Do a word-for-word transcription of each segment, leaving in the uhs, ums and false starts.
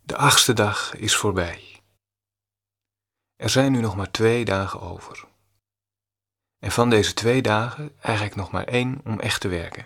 De achtste dag is voorbij. Er zijn nu nog maar twee dagen over. En van deze twee dagen eigenlijk nog maar één om echt te werken.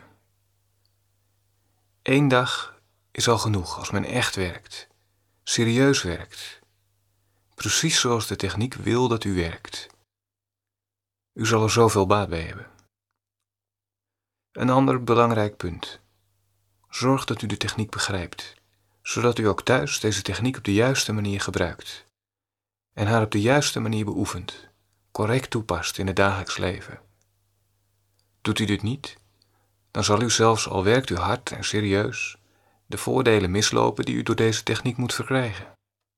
Eén dag is al genoeg als men echt werkt, serieus werkt. Precies zoals de techniek wil dat u werkt. U zal er zoveel baat bij hebben. Een ander belangrijk punt. Zorg dat u de techniek begrijpt, zodat u ook thuis deze techniek op de juiste manier gebruikt. En haar op de juiste manier beoefent, correct toepast in het dagelijks leven. Doet u dit niet, dan zal u zelfs al werkt u hard en serieus, de voordelen mislopen die u door deze techniek moet verkrijgen.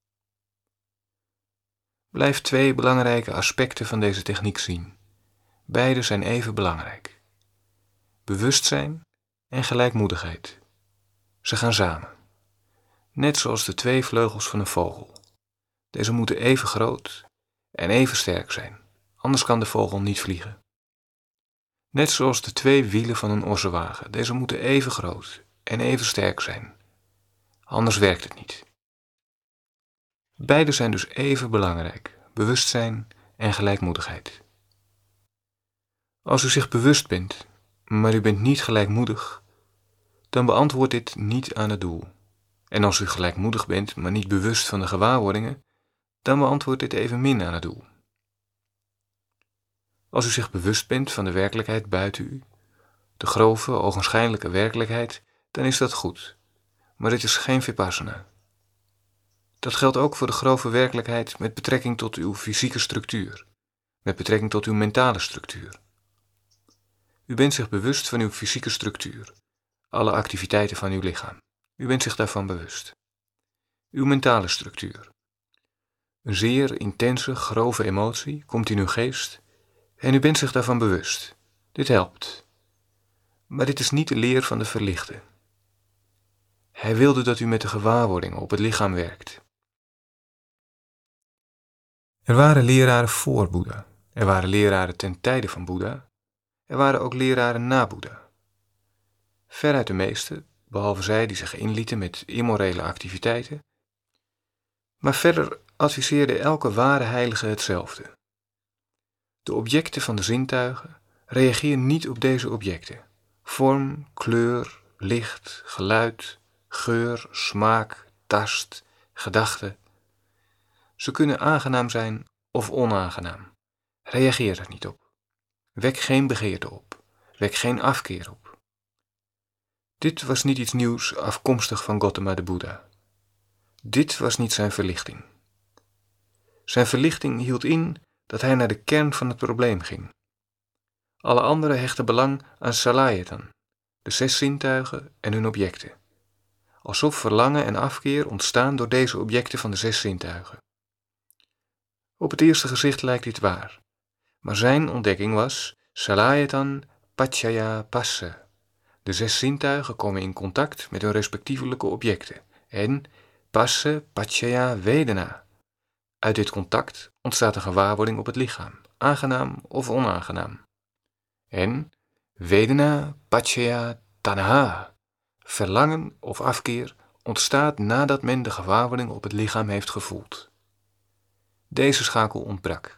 Blijf twee belangrijke aspecten van deze techniek zien. Beide zijn even belangrijk. Bewustzijn en gelijkmoedigheid. Ze gaan samen. Net zoals de twee vleugels van een vogel. Deze moeten even groot en even sterk zijn, anders kan de vogel niet vliegen. Net zoals de twee wielen van een ossenwagen. Deze moeten even groot en even sterk zijn, anders werkt het niet. Beide zijn dus even belangrijk, bewustzijn en gelijkmoedigheid. Als u zich bewust bent, maar u bent niet gelijkmoedig, dan beantwoordt dit niet aan het doel. En als u gelijkmoedig bent, maar niet bewust van de gewaarwordingen, dan beantwoordt dit evenmin aan het doel. Als u zich bewust bent van de werkelijkheid buiten u, de grove, ogenschijnlijke werkelijkheid, dan is dat goed. Maar dit is geen vipassana. Dat geldt ook voor de grove werkelijkheid met betrekking tot uw fysieke structuur, met betrekking tot uw mentale structuur. U bent zich bewust van uw fysieke structuur, alle activiteiten van uw lichaam. U bent zich daarvan bewust. Uw mentale structuur. Een zeer intense, grove emotie komt in uw geest en u bent zich daarvan bewust. Dit helpt. Maar dit is niet de leer van de verlichte. Hij wilde dat u met de gewaarwordingen op het lichaam werkt. Er waren leraren voor Boeddha. Er waren leraren ten tijde van Boeddha. Er waren ook leraren na Boeddha. Veruit de meeste, behalve zij die zich inlieten met immorele activiteiten. Maar verder adviseerde elke ware heilige hetzelfde. De objecten van de zintuigen reageren niet op deze objecten. Vorm, kleur, licht, geluid, geur, smaak, tast, gedachte. Ze kunnen aangenaam zijn of onaangenaam. Reageer er niet op. Wek geen begeerte op. Wek geen afkeer op. Dit was niet iets nieuws afkomstig van Gautama de Boeddha. Dit was niet zijn verlichting. Zijn verlichting hield in dat hij naar de kern van het probleem ging. Alle anderen hechten belang aan salayatan, de zes zintuigen en hun objecten. Alsof verlangen en afkeer ontstaan door deze objecten van de zes zintuigen. Op het eerste gezicht lijkt dit waar, maar zijn ontdekking was salayatan paccaya passa. De zes zintuigen komen in contact met hun respectievelijke objecten en passa paccaya vedana. Uit dit contact ontstaat een gewaarwording op het lichaam, aangenaam of onaangenaam. En vedana paccaya tanha. Verlangen of afkeer ontstaat nadat men de gewaarwording op het lichaam heeft gevoeld. Deze schakel ontbrak.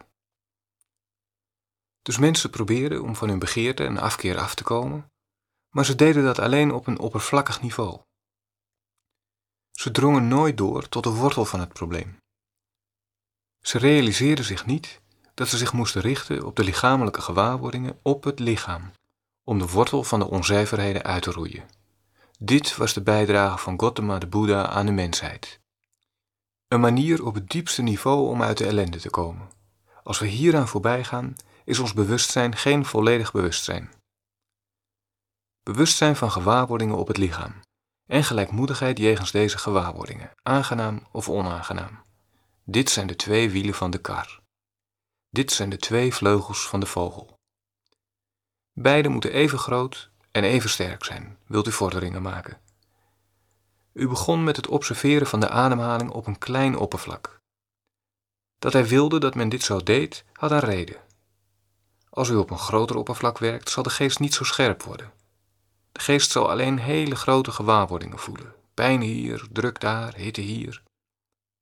Dus mensen probeerden om van hun begeerte en afkeer af te komen, maar ze deden dat alleen op een oppervlakkig niveau. Ze drongen nooit door tot de wortel van het probleem. Ze realiseerden zich niet dat ze zich moesten richten op de lichamelijke gewaarwordingen op het lichaam, om de wortel van de onzuiverheden uit te roeien. Dit was de bijdrage van Gautama de Boeddha aan de mensheid. Een manier op het diepste niveau om uit de ellende te komen. Als we hieraan voorbij gaan, is ons bewustzijn geen volledig bewustzijn. Bewustzijn van gewaarwordingen op het lichaam en gelijkmoedigheid jegens deze gewaarwordingen, aangenaam of onaangenaam. Dit zijn de twee wielen van de kar. Dit zijn de twee vleugels van de vogel. Beide moeten even groot en even sterk zijn, wilt u vorderingen maken. U begon met het observeren van de ademhaling op een klein oppervlak. Dat hij wilde dat men dit zo deed, had een reden. Als u op een groter oppervlak werkt, zal de geest niet zo scherp worden. De geest zal alleen hele grote gewaarwordingen voelen. Pijn hier, druk daar, hitte hier.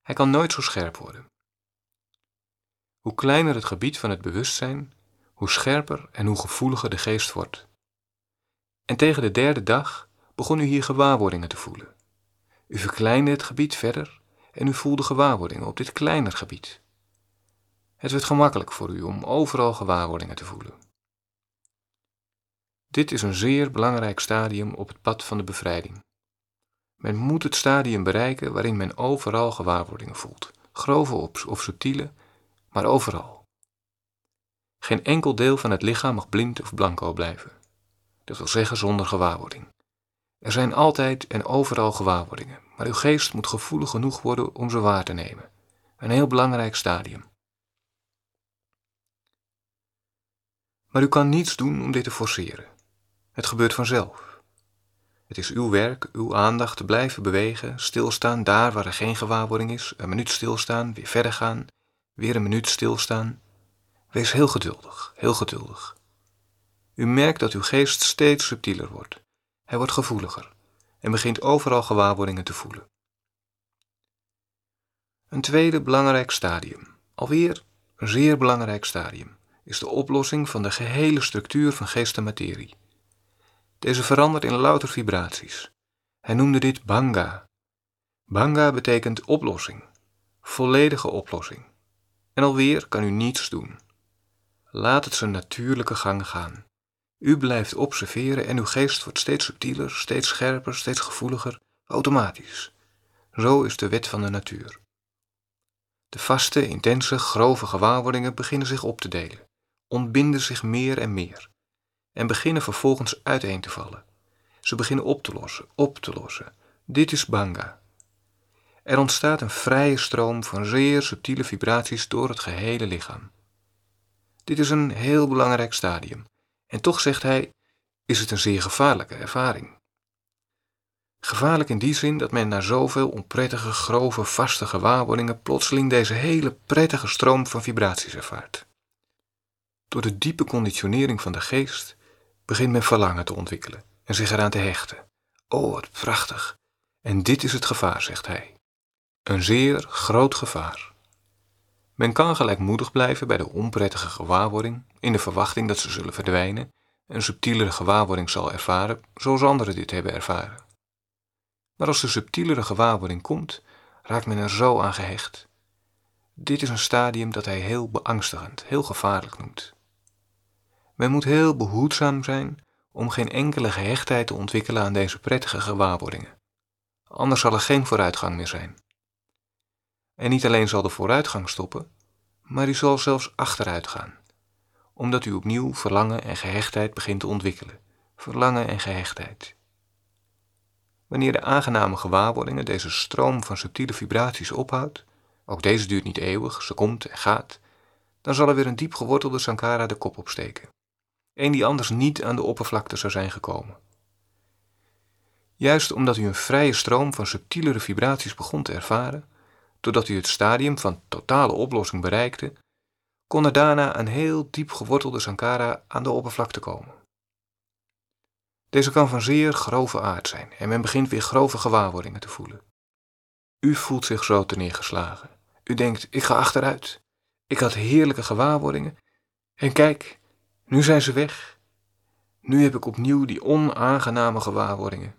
Hij kan nooit zo scherp worden. Hoe kleiner het gebied van het bewustzijn, hoe scherper en hoe gevoeliger de geest wordt. En tegen de derde dag begon u hier gewaarwordingen te voelen. U verkleinde het gebied verder en u voelde gewaarwordingen op dit kleiner gebied. Het werd gemakkelijk voor u om overal gewaarwordingen te voelen. Dit is een zeer belangrijk stadium op het pad van de bevrijding. Men moet het stadium bereiken waarin men overal gewaarwordingen voelt, grove of subtiele, maar overal. Geen enkel deel van het lichaam mag blind of blanco blijven. Dat wil zeggen zonder gewaarwording. Er zijn altijd en overal gewaarwordingen, maar uw geest moet gevoelig genoeg worden om ze waar te nemen. Een heel belangrijk stadium. Maar u kan niets doen om dit te forceren. Het gebeurt vanzelf. Het is uw werk, uw aandacht te blijven bewegen, stilstaan daar waar er geen gewaarwording is, een minuut stilstaan, weer verder gaan, weer een minuut stilstaan. Wees heel geduldig, heel geduldig. U merkt dat uw geest steeds subtieler wordt. Hij wordt gevoeliger en begint overal gewaarwordingen te voelen. Een tweede belangrijk stadium, alweer een zeer belangrijk stadium, is de oplossing van de gehele structuur van geest en materie. Deze verandert in louter vibraties. Hij noemde dit Bhanga. Bhanga betekent oplossing, volledige oplossing. En alweer kan u niets doen. Laat het zijn natuurlijke gang gaan. U blijft observeren en uw geest wordt steeds subtieler, steeds scherper, steeds gevoeliger, automatisch. Zo is de wet van de natuur. De vaste, intense, grove gewaarwordingen beginnen zich op te delen, ontbinden zich meer en meer en beginnen vervolgens uiteen te vallen. Ze beginnen op te lossen, op te lossen. Dit is Bhanga. Er ontstaat een vrije stroom van zeer subtiele vibraties door het gehele lichaam. Dit is een heel belangrijk stadium. En toch, zegt hij, is het een zeer gevaarlijke ervaring. Gevaarlijk in die zin dat men na zoveel onprettige, grove, vaste gewaarwordingen plotseling deze hele prettige stroom van vibraties ervaart. Door de diepe conditionering van de geest begint men verlangen te ontwikkelen en zich eraan te hechten. Oh, wat prachtig! En dit is het gevaar, zegt hij. Een zeer groot gevaar. Men kan gelijkmoedig blijven bij de onprettige gewaarwording, in de verwachting dat ze zullen verdwijnen, een subtielere gewaarwording zal ervaren, zoals anderen dit hebben ervaren. Maar als de subtielere gewaarwording komt, raakt men er zo aan gehecht. Dit is een stadium dat hij heel beangstigend, heel gevaarlijk noemt. Men moet heel behoedzaam zijn om geen enkele gehechtheid te ontwikkelen aan deze prettige gewaarwordingen. Anders zal er geen vooruitgang meer zijn. En niet alleen zal de vooruitgang stoppen, maar u zal zelfs achteruit gaan, omdat u opnieuw verlangen en gehechtheid begint te ontwikkelen. Verlangen en gehechtheid. Wanneer de aangename gewaarwordingen deze stroom van subtiele vibraties ophoudt, ook deze duurt niet eeuwig, ze komt en gaat, dan zal er weer een diep gewortelde sankara de kop opsteken. Een die anders niet aan de oppervlakte zou zijn gekomen. Juist omdat u een vrije stroom van subtielere vibraties begon te ervaren, doordat u het stadium van totale oplossing bereikte, kon er daarna een heel diep gewortelde sankara aan de oppervlakte komen. Deze kan van zeer grove aard zijn en men begint weer grove gewaarwordingen te voelen. U voelt zich zo terneergeslagen. U denkt, ik ga achteruit. Ik had heerlijke gewaarwordingen en kijk, nu zijn ze weg. Nu heb ik opnieuw die onaangename gewaarwordingen.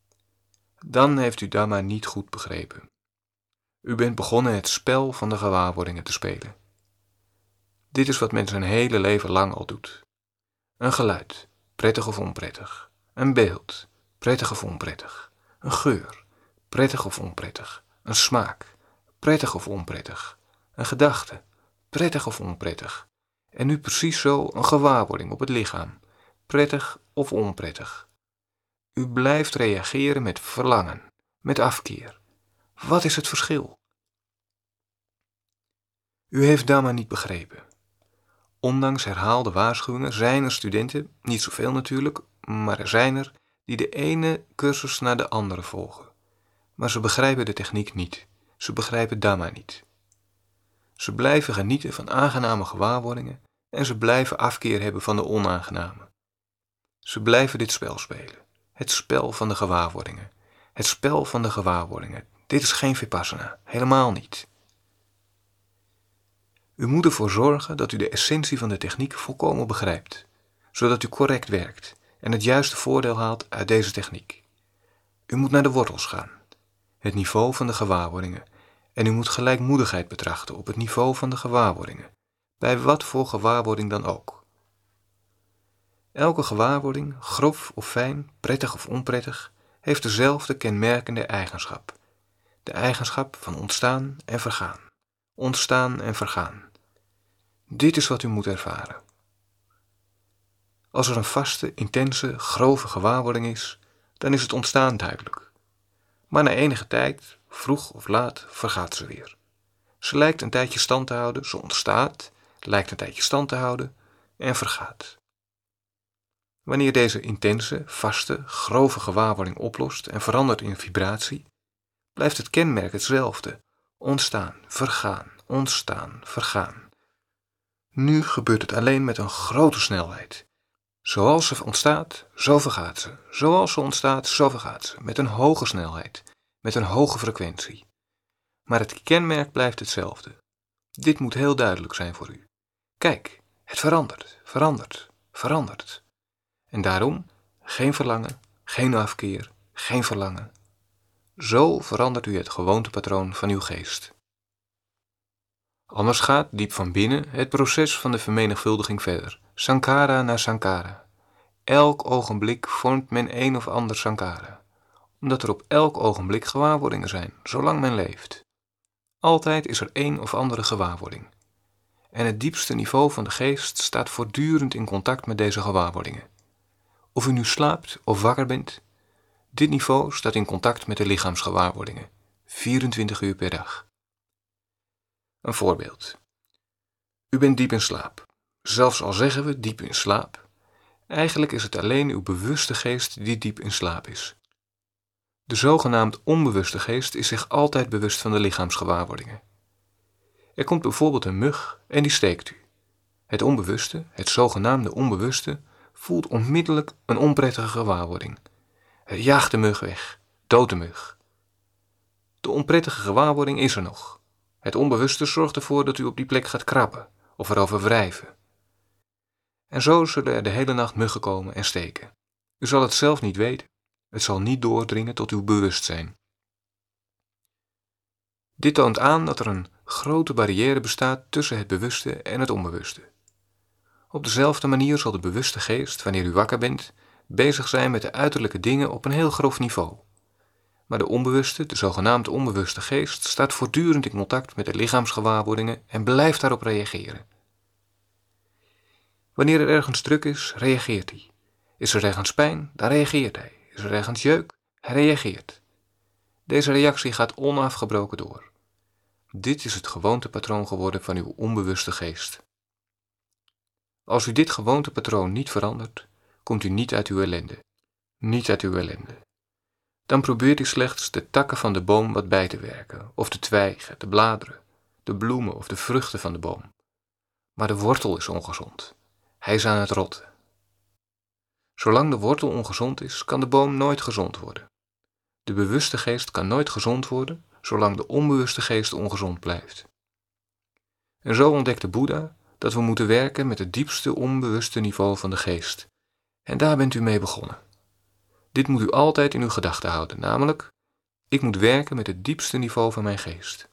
Dan heeft u Dhamma niet goed begrepen. U bent begonnen het spel van de gewaarwordingen te spelen. Dit is wat men zijn hele leven lang al doet. Een geluid, prettig of onprettig. Een beeld, prettig of onprettig. Een geur, prettig of onprettig. Een smaak, prettig of onprettig. Een gedachte, prettig of onprettig. En nu precies zo een gewaarwording op het lichaam, prettig of onprettig. U blijft reageren met verlangen, met afkeer. Wat is het verschil? U heeft Dhamma niet begrepen. Ondanks herhaalde waarschuwingen zijn er studenten, niet zoveel natuurlijk, maar er zijn er, die de ene cursus na de andere volgen. Maar ze begrijpen de techniek niet. Ze begrijpen Dhamma niet. Ze blijven genieten van aangename gewaarwordingen en ze blijven afkeer hebben van de onaangename. Ze blijven dit spel spelen. Het spel van de gewaarwordingen. Het spel van de gewaarwordingen. Dit is geen vipassana, helemaal niet. U moet ervoor zorgen dat u de essentie van de techniek volkomen begrijpt, zodat u correct werkt en het juiste voordeel haalt uit deze techniek. U moet naar de wortels gaan, het niveau van de gewaarwordingen, en u moet gelijkmoedigheid betrachten op het niveau van de gewaarwordingen, bij wat voor gewaarwording dan ook. Elke gewaarwording, grof of fijn, prettig of onprettig, heeft dezelfde kenmerkende eigenschap. De eigenschap van ontstaan en vergaan. Ontstaan en vergaan. Dit is wat u moet ervaren. Als er een vaste, intense, grove gewaarwording is, dan is het ontstaan duidelijk. Maar na enige tijd, vroeg of laat, vergaat ze weer. Ze lijkt een tijdje stand te houden, ze ontstaat, lijkt een tijdje stand te houden en vergaat. Wanneer deze intense, vaste, grove gewaarwording oplost en verandert in vibratie, blijft het kenmerk hetzelfde. Ontstaan, vergaan, ontstaan, vergaan. Nu gebeurt het alleen met een grote snelheid. Zoals ze ontstaat, zo vergaat ze. Zoals ze ontstaat, zo vergaat ze. Met een hoge snelheid, met een hoge frequentie. Maar het kenmerk blijft hetzelfde. Dit moet heel duidelijk zijn voor u. Kijk, het verandert, verandert, verandert. En daarom geen verlangen, geen afkeer, geen verlangen. Zo verandert u het gewoontepatroon van uw geest. Anders gaat diep van binnen het proces van de vermenigvuldiging verder, sankhara na sankhara. Elk ogenblik vormt men een of ander sankhara, omdat er op elk ogenblik gewaarwordingen zijn, zolang men leeft. Altijd is er een of andere gewaarwording. En het diepste niveau van de geest staat voortdurend in contact met deze gewaarwordingen. Of u nu slaapt of wakker bent, dit niveau staat in contact met de lichaamsgewaarwordingen, vierentwintig uur per dag. Een voorbeeld. U bent diep in slaap. Zelfs al zeggen we diep in slaap, eigenlijk is het alleen uw bewuste geest die diep in slaap is. De zogenaamd onbewuste geest is zich altijd bewust van de lichaamsgewaarwordingen. Er komt bijvoorbeeld een mug en die steekt u. Het onbewuste, het zogenaamde onbewuste, voelt onmiddellijk een onprettige gewaarwording. Het jaagt de mug weg, doodt de mug. De onprettige gewaarwording is er nog. Het onbewuste zorgt ervoor dat u op die plek gaat krabben of erover wrijven. En zo zullen er de hele nacht muggen komen en steken. U zal het zelf niet weten. Het zal niet doordringen tot uw bewustzijn. Dit toont aan dat er een grote barrière bestaat tussen het bewuste en het onbewuste. Op dezelfde manier zal de bewuste geest, wanneer u wakker bent, bezig zijn met de uiterlijke dingen op een heel grof niveau. Maar de onbewuste, de zogenaamde onbewuste geest, staat voortdurend in contact met de lichaamsgewaarwordingen en blijft daarop reageren. Wanneer er ergens druk is, reageert hij. Is er ergens pijn, dan reageert hij. Is er ergens jeuk, hij reageert. Deze reactie gaat onafgebroken door. Dit is het gewoontepatroon geworden van uw onbewuste geest. Als u dit gewoontepatroon niet verandert, komt u niet uit uw ellende. Niet uit uw ellende. Dan probeert u slechts de takken van de boom wat bij te werken, of de twijgen, de bladeren, de bloemen of de vruchten van de boom. Maar de wortel is ongezond. Hij is aan het rotten. Zolang de wortel ongezond is, kan de boom nooit gezond worden. De bewuste geest kan nooit gezond worden, zolang de onbewuste geest ongezond blijft. En zo ontdekte Boeddha dat we moeten werken met het diepste onbewuste niveau van de geest. En daar bent u mee begonnen. Dit moet u altijd in uw gedachten houden, namelijk, ik moet werken met het diepste niveau van mijn geest.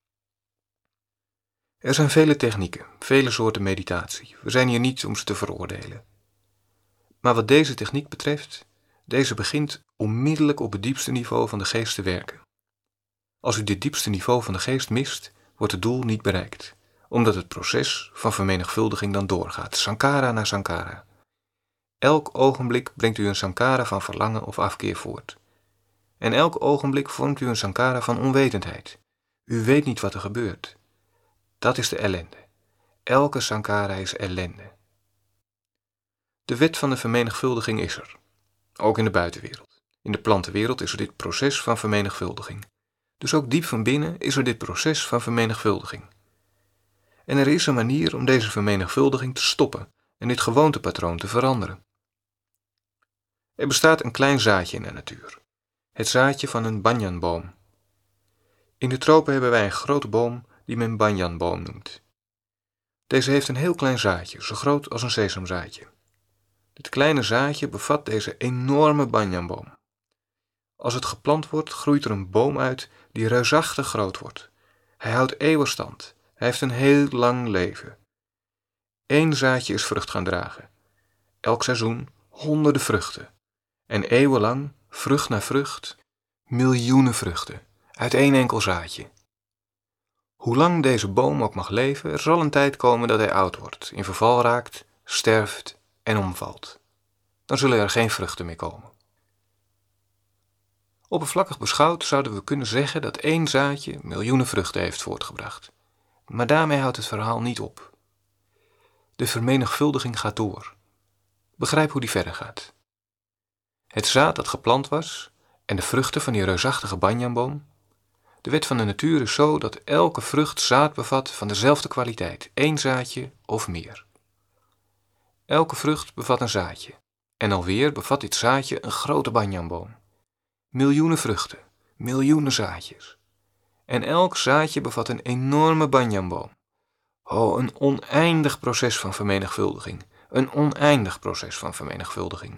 Er zijn vele technieken, vele soorten meditatie. We zijn hier niet om ze te veroordelen. Maar wat deze techniek betreft, deze begint onmiddellijk op het diepste niveau van de geest te werken. Als u dit diepste niveau van de geest mist, wordt het doel niet bereikt, omdat het proces van vermenigvuldiging dan doorgaat, sankhara na sankhara. Elk ogenblik brengt u een sankhara van verlangen of afkeer voort. En elk ogenblik vormt u een sankhara van onwetendheid. U weet niet wat er gebeurt. Dat is de ellende. Elke sankhara is ellende. De wet van de vermenigvuldiging is er. Ook in de buitenwereld. In de plantenwereld is er dit proces van vermenigvuldiging. Dus ook diep van binnen is er dit proces van vermenigvuldiging. En er is een manier om deze vermenigvuldiging te stoppen en dit gewoontepatroon te veranderen. Er bestaat een klein zaadje in de natuur. Het zaadje van een banyanboom. In de tropen hebben wij een grote boom die men banyanboom noemt. Deze heeft een heel klein zaadje, zo groot als een sesamzaadje. Dit kleine zaadje bevat deze enorme banyanboom. Als het geplant wordt, groeit er een boom uit die reusachtig groot wordt. Hij houdt eeuwig stand. Hij heeft een heel lang leven. Eén zaadje is vrucht gaan dragen. Elk seizoen honderden vruchten. En eeuwenlang, vrucht na vrucht, miljoenen vruchten. Uit één enkel zaadje. Hoe lang deze boom ook mag leven, er zal een tijd komen dat hij oud wordt, in verval raakt, sterft en omvalt. Dan zullen er geen vruchten meer komen. Oppervlakkig beschouwd zouden we kunnen zeggen dat één zaadje miljoenen vruchten heeft voortgebracht. Maar daarmee houdt het verhaal niet op. De vermenigvuldiging gaat door. Begrijp hoe die verder gaat. Het zaad dat geplant was en de vruchten van die reusachtige banyanboom. De wet van de natuur is zo dat elke vrucht zaad bevat van dezelfde kwaliteit, één zaadje of meer. Elke vrucht bevat een zaadje en alweer bevat dit zaadje een grote banyanboom. Miljoenen vruchten, miljoenen zaadjes. En elk zaadje bevat een enorme banyanboom. Oh, een oneindig proces van vermenigvuldiging, een oneindig proces van vermenigvuldiging.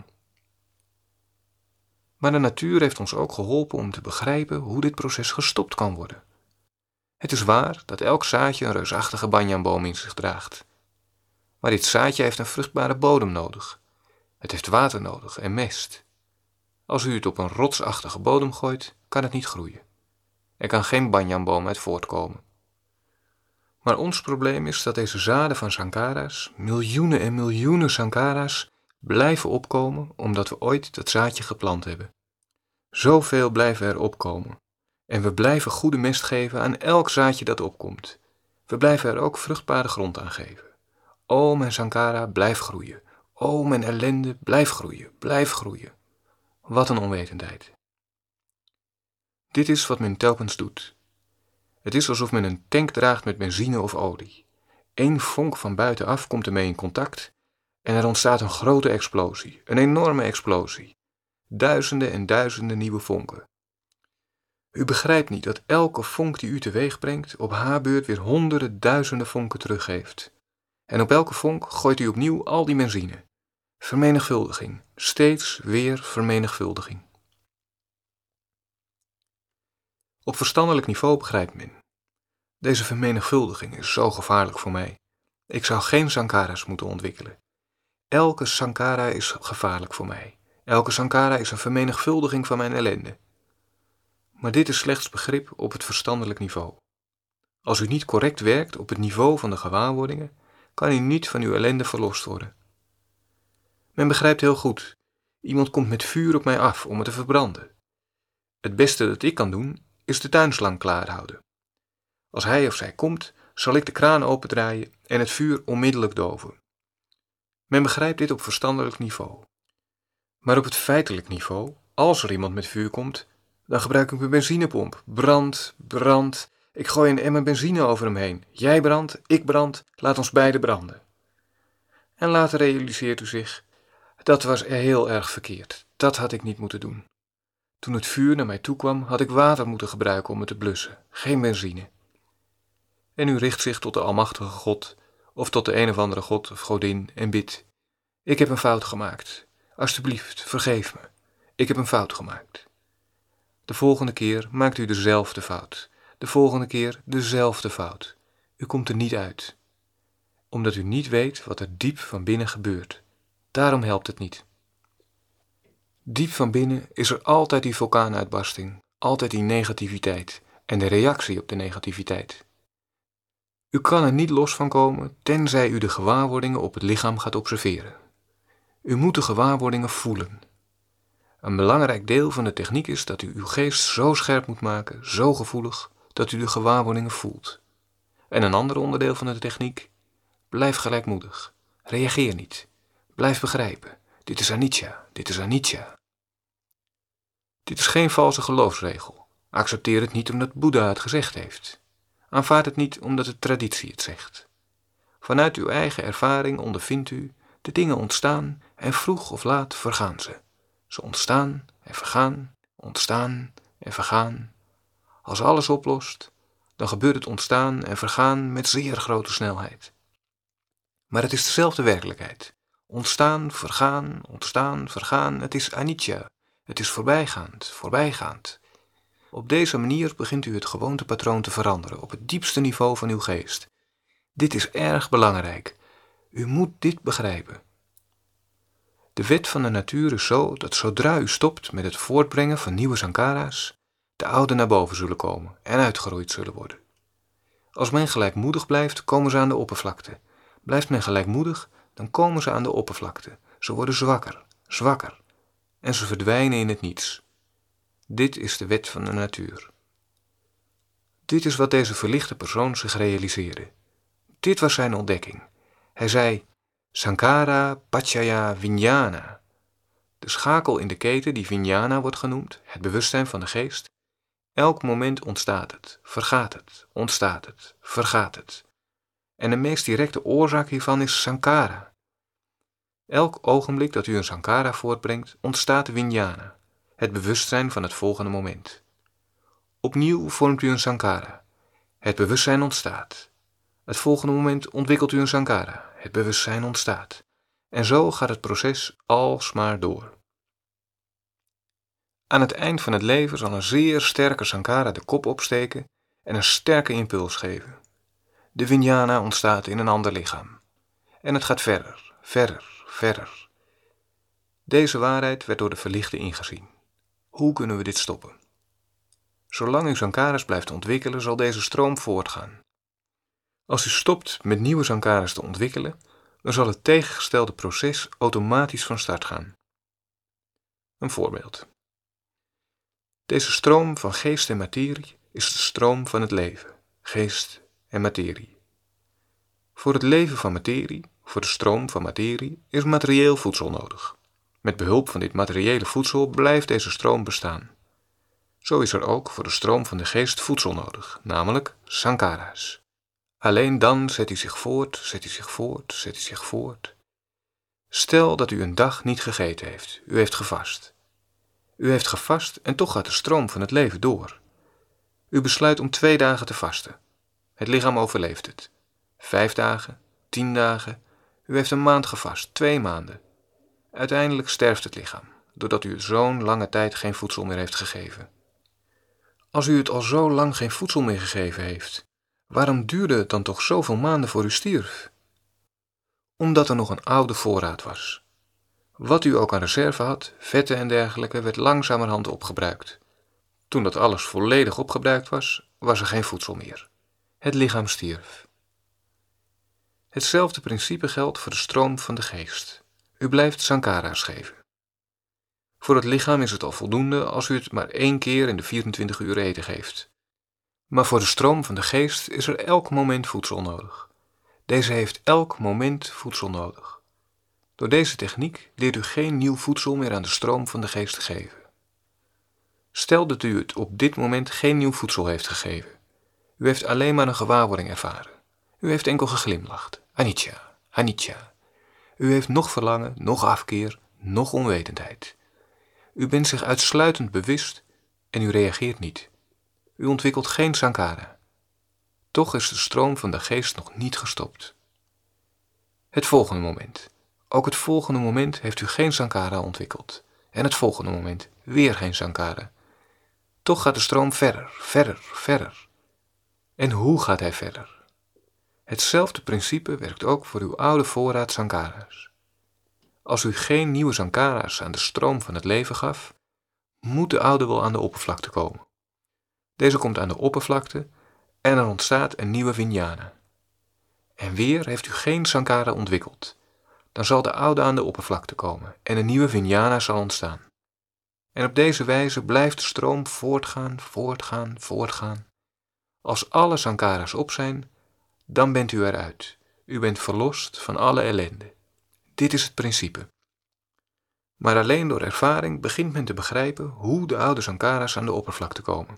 Maar de natuur heeft ons ook geholpen om te begrijpen hoe dit proces gestopt kan worden. Het is waar dat elk zaadje een reusachtige banyanboom in zich draagt. Maar dit zaadje heeft een vruchtbare bodem nodig. Het heeft water nodig en mest. Als u het op een rotsachtige bodem gooit, kan het niet groeien. Er kan geen banyanboom uit voortkomen. Maar ons probleem is dat deze zaden van sankara's, miljoenen en miljoenen sankara's, blijven opkomen omdat we ooit dat zaadje geplant hebben. Zoveel blijven er opkomen. En we blijven goede mest geven aan elk zaadje dat opkomt. We blijven er ook vruchtbare grond aan geven. O, mijn sankara, blijf groeien. O, mijn ellende, blijf groeien, blijf groeien. Wat een onwetendheid. Dit is wat men telkens doet. Het is alsof men een tank draagt met benzine of olie. Eén vonk van buitenaf komt ermee in contact en er ontstaat een grote explosie, een enorme explosie. Duizenden en duizenden nieuwe vonken. U begrijpt niet dat elke vonk die u teweeg brengt op haar beurt weer honderden duizenden vonken teruggeeft. En op elke vonk gooit u opnieuw al die benzine. Vermenigvuldiging, steeds weer vermenigvuldiging. Op verstandelijk niveau begrijpt men. Deze vermenigvuldiging is zo gevaarlijk voor mij. Ik zou geen sankara's moeten ontwikkelen. Elke sankara is gevaarlijk voor mij. Elke sankara is een vermenigvuldiging van mijn ellende. Maar dit is slechts begrip op het verstandelijk niveau. Als u niet correct werkt op het niveau van de gewaarwordingen, kan u niet van uw ellende verlost worden. Men begrijpt heel goed, iemand komt met vuur op mij af om me te verbranden. Het beste dat ik kan doen, is de tuinslang klaarhouden. Als hij of zij komt, zal ik de kraan opendraaien en het vuur onmiddellijk doven. Men begrijpt dit op verstandelijk niveau. Maar op het feitelijk niveau, als er iemand met vuur komt, dan gebruik ik mijn benzinepomp. Brand, brand, ik gooi een emmer benzine over hem heen. Jij brandt, ik brand, laat ons beiden branden. En later realiseert u zich, dat was heel erg verkeerd. Dat had ik niet moeten doen. Toen het vuur naar mij toe kwam, had ik water moeten gebruiken om het te blussen, geen benzine. En u richt zich tot de almachtige God, of tot de een of andere God of godin en bidt: ik heb een fout gemaakt. Alsjeblieft, vergeef me. Ik heb een fout gemaakt. De volgende keer maakt u dezelfde fout. De volgende keer dezelfde fout. U komt er niet uit. Omdat u niet weet wat er diep van binnen gebeurt. Daarom helpt het niet. Diep van binnen is er altijd die vulkaanuitbarsting, altijd die negativiteit en de reactie op de negativiteit. U kan er niet los van komen, tenzij u de gewaarwordingen op het lichaam gaat observeren. U moet de gewaarwordingen voelen. Een belangrijk deel van de techniek is dat u uw geest zo scherp moet maken, zo gevoelig, dat u de gewaarwordingen voelt. En een ander onderdeel van de techniek: blijf gelijkmoedig. Reageer niet. Blijf begrijpen. Dit is anicca, dit is anicca. Dit is geen valse geloofsregel. Accepteer het niet omdat Boeddha het gezegd heeft. Aanvaard het niet omdat de traditie het zegt. Vanuit uw eigen ervaring ondervindt u, de dingen ontstaan en vroeg of laat vergaan ze. Ze ontstaan en vergaan, ontstaan en vergaan. Als alles oplost, dan gebeurt het ontstaan en vergaan met zeer grote snelheid. Maar het is dezelfde werkelijkheid. Ontstaan, vergaan, ontstaan, vergaan, het is anicca. Het is voorbijgaand, voorbijgaand. Op deze manier begint u het gewoontepatroon te veranderen op het diepste niveau van uw geest. Dit is erg belangrijk. U moet dit begrijpen. De wet van de natuur is zo dat zodra u stopt met het voortbrengen van nieuwe sankhara's, de oude naar boven zullen komen en uitgeroeid zullen worden. Als men gelijkmoedig blijft, komen ze aan de oppervlakte. Blijft men gelijkmoedig, dan komen ze aan de oppervlakte. Ze worden zwakker, zwakker. En ze verdwijnen in het niets. Dit is de wet van de natuur. Dit is wat deze verlichte persoon zich realiseerde. Dit was zijn ontdekking. Hij zei, Sankhara Paccaya Vijnana. De schakel in de keten die Vijnana wordt genoemd, het bewustzijn van de geest. Elk moment ontstaat het, vergaat het, ontstaat het, vergaat het. En de meest directe oorzaak hiervan is Sankhara. Elk ogenblik dat u een Sankhara voortbrengt, ontstaat de Vijnana, het bewustzijn van het volgende moment. Opnieuw vormt u een Sankhara. Het bewustzijn ontstaat. Het volgende moment ontwikkelt u een Sankhara. Het bewustzijn ontstaat. En zo gaat het proces alsmaar door. Aan het eind van het leven zal een zeer sterke Sankhara de kop opsteken en een sterke impuls geven. De Vijnana ontstaat in een ander lichaam. En het gaat verder, verder, verder. Deze waarheid werd door de verlichte ingezien. Hoe kunnen we dit stoppen? Zolang u Sankhara's blijft ontwikkelen, zal deze stroom voortgaan. Als u stopt met nieuwe Sankhara's te ontwikkelen, dan zal het tegengestelde proces automatisch van start gaan. Een voorbeeld. Deze stroom van geest en materie is de stroom van het leven, geest en materie. Voor het leven van materie, voor de stroom van materie, is materieel voedsel nodig. Met behulp van dit materiële voedsel blijft deze stroom bestaan. Zo is er ook voor de stroom van de geest voedsel nodig, namelijk Sankhara's. Alleen dan zet hij zich voort, zet hij zich voort, zet hij zich voort. Stel dat u een dag niet gegeten heeft, u heeft gevast. U heeft gevast en toch gaat de stroom van het leven door. U besluit om twee dagen te vasten. Het lichaam overleeft het. Vijf dagen, tien dagen, u heeft een maand gevast, twee maanden. Uiteindelijk sterft het lichaam, doordat u het zo'n lange tijd geen voedsel meer heeft gegeven. Als u het al zo lang geen voedsel meer gegeven heeft, waarom duurde het dan toch zoveel maanden voor u stierf? Omdat er nog een oude voorraad was. Wat u ook aan reserve had, vetten en dergelijke, werd langzamerhand opgebruikt. Toen dat alles volledig opgebruikt was, was er geen voedsel meer. Het lichaam stierf. Hetzelfde principe geldt voor de stroom van de geest. U blijft Sankhara's geven. Voor het lichaam is het al voldoende als u het maar één keer in de vierentwintig uur eten geeft. Maar voor de stroom van de geest is er elk moment voedsel nodig. Deze heeft elk moment voedsel nodig. Door deze techniek leert u geen nieuw voedsel meer aan de stroom van de geest te geven. Stel dat u het op dit moment geen nieuw voedsel heeft gegeven. U heeft alleen maar een gewaarwording ervaren. U heeft enkel geglimlacht. Anicca, anicca. U heeft nog verlangen, nog afkeer, nog onwetendheid. U bent zich uitsluitend bewust en u reageert niet. U ontwikkelt geen Sankhara. Toch is de stroom van de geest nog niet gestopt. Het volgende moment. Ook het volgende moment heeft u geen Sankhara ontwikkeld. En het volgende moment weer geen Sankhara. Toch gaat de stroom verder, verder, verder. En hoe gaat hij verder? Hetzelfde principe werkt ook voor uw oude voorraad Sankhara's. Als u geen nieuwe Sankhara's aan de stroom van het leven gaf, moet de oude wel aan de oppervlakte komen. Deze komt aan de oppervlakte en er ontstaat een nieuwe Vijnana. En weer heeft u geen Sankhara ontwikkeld. Dan zal de oude aan de oppervlakte komen en een nieuwe Vijnana zal ontstaan. En op deze wijze blijft de stroom voortgaan, voortgaan, voortgaan. Als alle Sankhara's op zijn, dan bent u eruit. U bent verlost van alle ellende. Dit is het principe. Maar alleen door ervaring begint men te begrijpen hoe de oude Sankhara's aan de oppervlakte komen.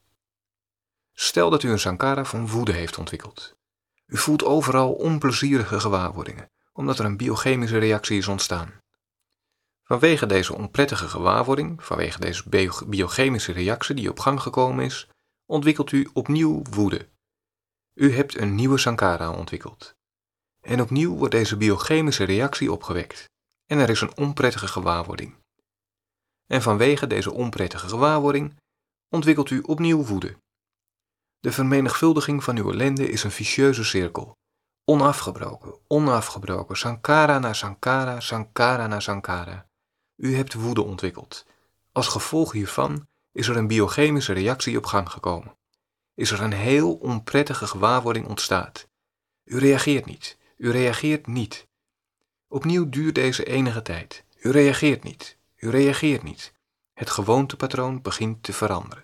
Stel dat u een Sankhara van woede heeft ontwikkeld. U voelt overal onplezierige gewaarwordingen, omdat er een biochemische reactie is ontstaan. Vanwege deze onprettige gewaarwording, vanwege deze biochemische reactie die op gang gekomen is, ontwikkelt u opnieuw woede. U hebt een nieuwe sankara ontwikkeld. En opnieuw wordt deze biochemische reactie opgewekt en er is een onprettige gewaarwording. En vanwege deze onprettige gewaarwording ontwikkelt u opnieuw woede. De vermenigvuldiging van uw ellende is een vicieuze cirkel. Onafgebroken, onafgebroken, sankara na sankara, sankara na sankara. U hebt woede ontwikkeld. Als gevolg hiervan is er een biochemische reactie op gang gekomen. Is er een heel onprettige gewaarwording ontstaat. U reageert niet, u reageert niet. Opnieuw duurt deze enige tijd. U reageert niet, u reageert niet. Het gewoontepatroon begint te veranderen.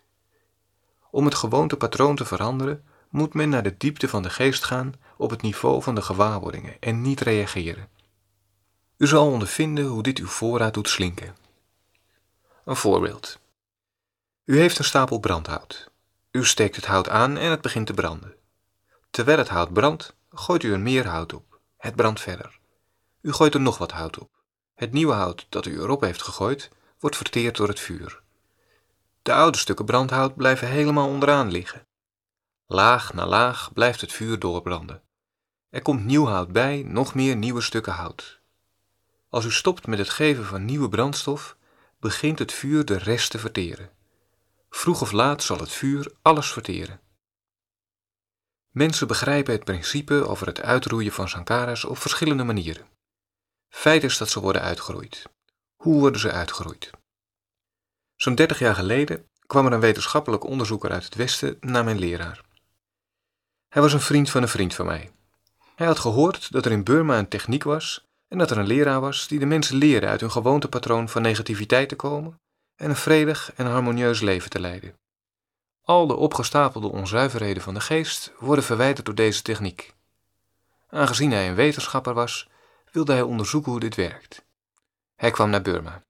Om het gewoontepatroon te veranderen, moet men naar de diepte van de geest gaan op het niveau van de gewaarwordingen en niet reageren. U zal ondervinden hoe dit uw voorraad doet slinken. Een voorbeeld. U heeft een stapel brandhout. U steekt het hout aan en het begint te branden. Terwijl het hout brandt, gooit u er meer hout op. Het brandt verder. U gooit er nog wat hout op. Het nieuwe hout dat u erop heeft gegooid, wordt verteerd door het vuur. De oude stukken brandhout blijven helemaal onderaan liggen. Laag na laag blijft het vuur doorbranden. Er komt nieuw hout bij, nog meer nieuwe stukken hout. Als u stopt met het geven van nieuwe brandstof, begint het vuur de rest te verteren. Vroeg of laat zal het vuur alles verteren. Mensen begrijpen het principe over het uitroeien van sankara's op verschillende manieren. Feit is dat ze worden uitgeroeid. Hoe worden ze uitgeroeid? Zo'n dertig jaar geleden kwam er een wetenschappelijk onderzoeker uit het Westen naar mijn leraar. Hij was een vriend van een vriend van mij. Hij had gehoord dat er in Burma een techniek was en dat er een leraar was die de mensen leerde uit hun gewoontepatroon van negativiteit te komen en een vredig en harmonieus leven te leiden. Al de opgestapelde onzuiverheden van de geest worden verwijderd door deze techniek. Aangezien hij een wetenschapper was, wilde hij onderzoeken hoe dit werkt. Hij kwam naar Burma.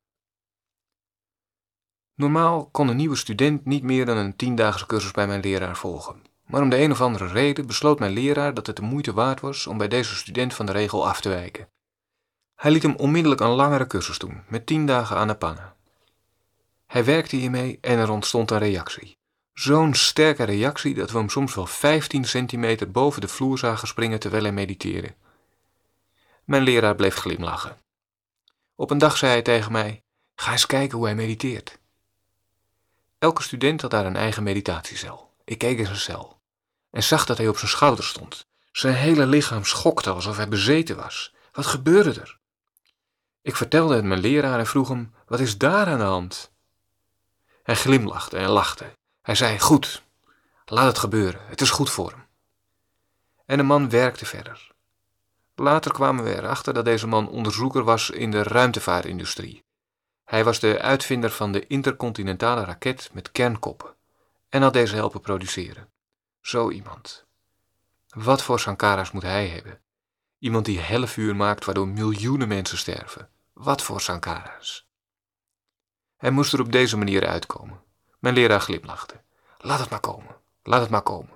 Normaal kon een nieuwe student niet meer dan een tiendaagse cursus bij mijn leraar volgen. Maar om de een of andere reden besloot mijn leraar dat het de moeite waard was om bij deze student van de regel af te wijken. Hij liet hem onmiddellijk een langere cursus doen, met tien dagen Anapanna. Hij werkte hiermee en er ontstond een reactie. Zo'n sterke reactie dat we hem soms wel vijftien centimeter boven de vloer zagen springen terwijl hij mediteerde. Mijn leraar bleef glimlachen. Op een dag zei hij tegen mij, ga eens kijken hoe hij mediteert. Elke student had daar een eigen meditatiecel. Ik keek in zijn cel en zag dat hij op zijn schouder stond. Zijn hele lichaam schokte alsof hij bezeten was. Wat gebeurde er? Ik vertelde het mijn leraar en vroeg hem, wat is daar aan de hand? Hij glimlachte en lachte. Hij zei, goed, laat het gebeuren, het is goed voor hem. En de man werkte verder. Later kwamen we erachter dat deze man onderzoeker was in de ruimtevaartindustrie. Hij was de uitvinder van de intercontinentale raket met kernkoppen en had deze helpen produceren. Zo iemand. Wat voor sankara's moet hij hebben? Iemand die hellevuur maakt waardoor miljoenen mensen sterven. Wat voor sankara's? Hij moest er op deze manier uitkomen. Mijn leraar glimlachte. Laat het maar komen, laat het maar komen.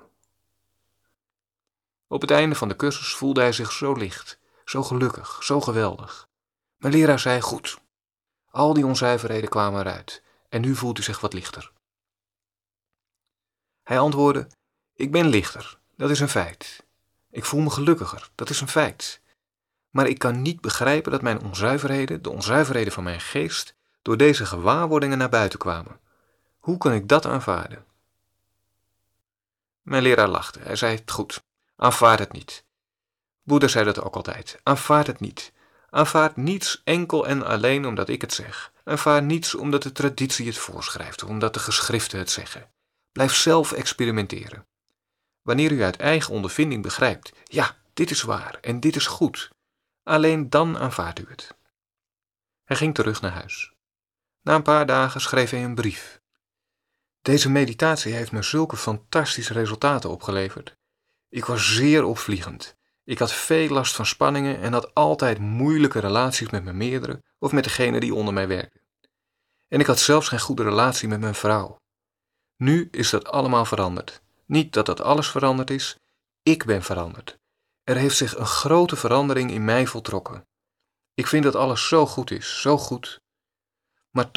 Op het einde van de cursus voelde hij zich zo licht, zo gelukkig, zo geweldig. Mijn leraar zei, goed. Al die onzuiverheden kwamen eruit en nu voelt u zich wat lichter. Hij antwoordde, ik ben lichter, dat is een feit. Ik voel me gelukkiger, dat is een feit. Maar ik kan niet begrijpen dat mijn onzuiverheden, de onzuiverheden van mijn geest, door deze gewaarwordingen naar buiten kwamen. Hoe kan ik dat aanvaarden? Mijn leraar lachte. Hij zei, goed, aanvaard het niet. Boeddha zei dat ook altijd. Aanvaard het niet. Aanvaard niets enkel en alleen omdat ik het zeg. Aanvaard niets omdat de traditie het voorschrijft, omdat de geschriften het zeggen. Blijf zelf experimenteren. Wanneer u uit eigen ondervinding begrijpt, ja, dit is waar en dit is goed, alleen dan aanvaardt u het. Hij ging terug naar huis. Na een paar dagen schreef hij een brief. Deze meditatie heeft me zulke fantastische resultaten opgeleverd. Ik was zeer opvliegend. Ik had veel last van spanningen en had altijd moeilijke relaties met mijn meerdere of met degene die onder mij werkte. En ik had zelfs geen goede relatie met mijn vrouw. Nu is dat allemaal veranderd. Niet dat dat alles veranderd is, ik ben veranderd. Er heeft zich een grote verandering in mij voltrokken. Ik vind dat alles zo goed is, zo goed. Maar toch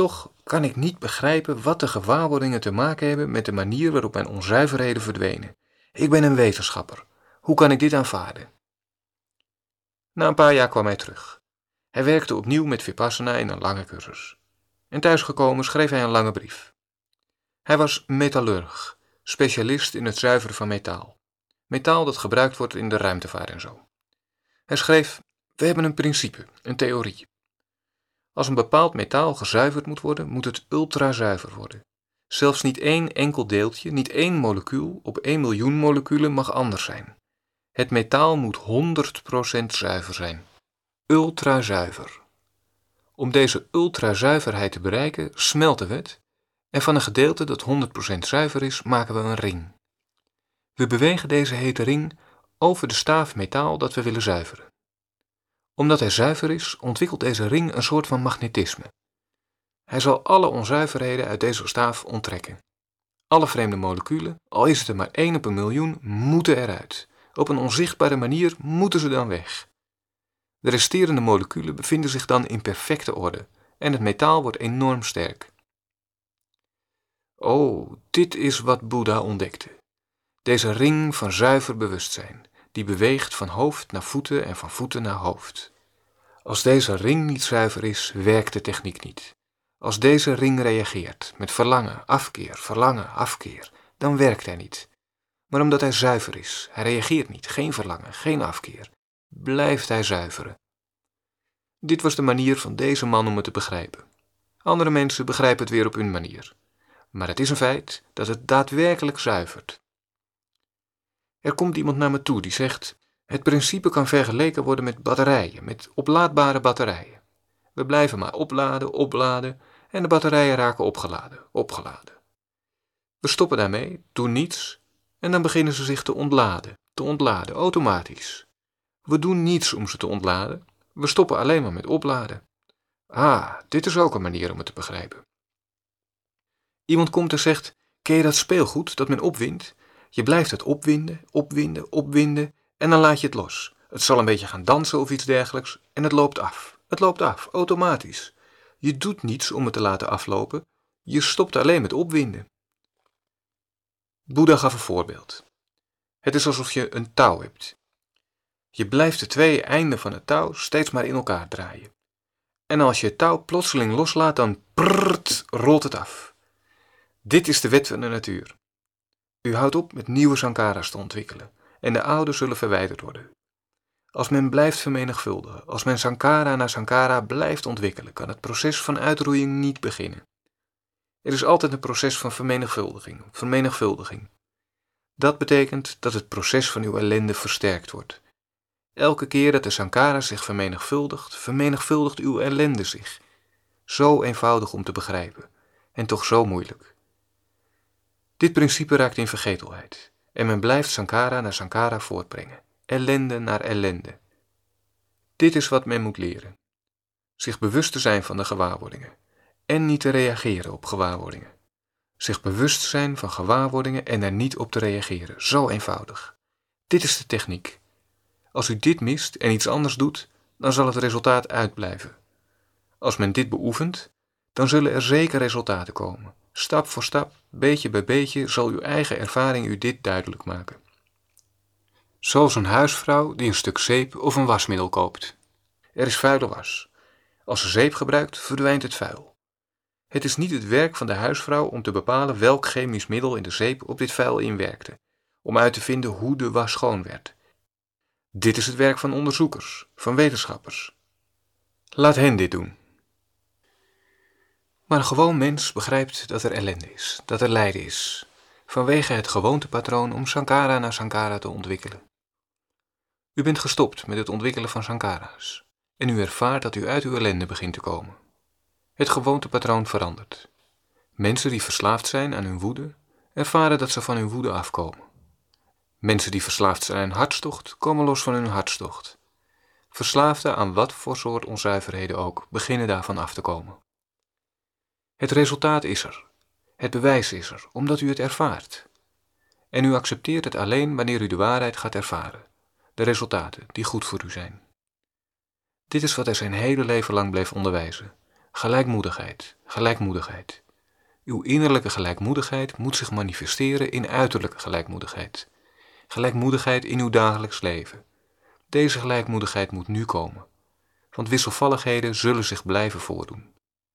kan ik niet begrijpen wat de gewaarwordingen te maken hebben met de manier waarop mijn onzuiverheden verdwenen. Ik ben een wetenschapper. Hoe kan ik dit aanvaarden? Na een paar jaar kwam hij terug. Hij werkte opnieuw met Vipassana in een lange cursus. En thuisgekomen schreef hij een lange brief. Hij was metallurg, specialist in het zuiveren van metaal. Metaal dat gebruikt wordt in de ruimtevaart en zo. Hij schreef: we hebben een principe, een theorie. Als een bepaald metaal gezuiverd moet worden, moet het ultrazuiver worden. Zelfs niet één enkel deeltje, niet één molecuul op één miljoen moleculen mag anders zijn. Het metaal moet honderd procent zuiver zijn. Ultrazuiver. Om deze ultrazuiverheid te bereiken, smelten we het en van een gedeelte dat honderd procent zuiver is, maken we een ring. We bewegen deze hete ring over de staaf metaal dat we willen zuiveren. Omdat hij zuiver is, ontwikkelt deze ring een soort van magnetisme. Hij zal alle onzuiverheden uit deze staaf onttrekken. Alle vreemde moleculen, al is het er maar één op een miljoen, moeten eruit. Op een onzichtbare manier moeten ze dan weg. De resterende moleculen bevinden zich dan in perfecte orde en het metaal wordt enorm sterk. Oh, dit is wat Boeddha ontdekte. Deze ring van zuiver bewustzijn, die beweegt van hoofd naar voeten en van voeten naar hoofd. Als deze ring niet zuiver is, werkt de techniek niet. Als deze ring reageert met verlangen, afkeer, verlangen, afkeer, dan werkt hij niet. Maar omdat hij zuiver is, hij reageert niet, geen verlangen, geen afkeer, blijft hij zuiveren. Dit was de manier van deze man om het te begrijpen. Andere mensen begrijpen het weer op hun manier. Maar het is een feit dat het daadwerkelijk zuivert. Er komt iemand naar me toe die zegt: het principe kan vergeleken worden met batterijen, met oplaadbare batterijen. We blijven maar opladen, opladen en de batterijen raken opgeladen, opgeladen. We stoppen daarmee, doen niets en dan beginnen ze zich te ontladen, te ontladen, automatisch. We doen niets om ze te ontladen, we stoppen alleen maar met opladen. Ah, dit is ook een manier om het te begrijpen. Iemand komt en zegt: ken je dat speelgoed dat men opwindt? Je blijft het opwinden, opwinden, opwinden en dan laat je het los. Het zal een beetje gaan dansen of iets dergelijks en het loopt af. Het loopt af, automatisch. Je doet niets om het te laten aflopen, je stopt alleen met opwinden. Boeddha gaf een voorbeeld. Het is alsof je een touw hebt. Je blijft de twee einden van het touw steeds maar in elkaar draaien. En als je het touw plotseling loslaat, dan prrrt, rolt het af. Dit is de wet van de natuur. U houdt op met nieuwe sankhara's te ontwikkelen en de oude zullen verwijderd worden. Als men blijft vermenigvuldigen, als men sankhara na sankhara blijft ontwikkelen, kan het proces van uitroeiing niet beginnen. Er is altijd een proces van vermenigvuldiging, vermenigvuldiging. Dat betekent dat het proces van uw ellende versterkt wordt. Elke keer dat de sankhara zich vermenigvuldigt, vermenigvuldigt uw ellende zich. Zo eenvoudig om te begrijpen en toch zo moeilijk. Dit principe raakt in vergetelheid en men blijft sankhara na sankhara voortbrengen, ellende naar ellende. Dit is wat men moet leren. Zich bewust te zijn van de gewaarwordingen en niet te reageren op gewaarwordingen. Zich bewust zijn van gewaarwordingen en er niet op te reageren, zo eenvoudig. Dit is de techniek. Als u dit mist en iets anders doet, dan zal het resultaat uitblijven. Als men dit beoefent, dan zullen er zeker resultaten komen. Stap voor stap, beetje bij beetje, zal uw eigen ervaring u dit duidelijk maken. Zoals een huisvrouw die een stuk zeep of een wasmiddel koopt. Er is vuile was. Als ze zeep gebruikt, verdwijnt het vuil. Het is niet het werk van de huisvrouw om te bepalen welk chemisch middel in de zeep op dit vuil inwerkte, om uit te vinden hoe de was schoon werd. Dit is het werk van onderzoekers, van wetenschappers. Laat hen dit doen. Maar een gewoon mens begrijpt dat er ellende is, dat er lijden is, vanwege het gewoontepatroon om sankhara na sankhara te ontwikkelen. U bent gestopt met het ontwikkelen van sankhara's en u ervaart dat u uit uw ellende begint te komen. Het gewoontepatroon verandert. Mensen die verslaafd zijn aan hun woede, ervaren dat ze van hun woede afkomen. Mensen die verslaafd zijn aan hartstocht, komen los van hun hartstocht. Verslaafden aan wat voor soort onzuiverheden ook, beginnen daarvan af te komen. Het resultaat is er. Het bewijs is er, omdat u het ervaart. En u accepteert het alleen wanneer u de waarheid gaat ervaren. De resultaten die goed voor u zijn. Dit is wat hij zijn hele leven lang bleef onderwijzen. Gelijkmoedigheid, gelijkmoedigheid. Uw innerlijke gelijkmoedigheid moet zich manifesteren in uiterlijke gelijkmoedigheid. Gelijkmoedigheid in uw dagelijks leven. Deze gelijkmoedigheid moet nu komen, want wisselvalligheden zullen zich blijven voordoen.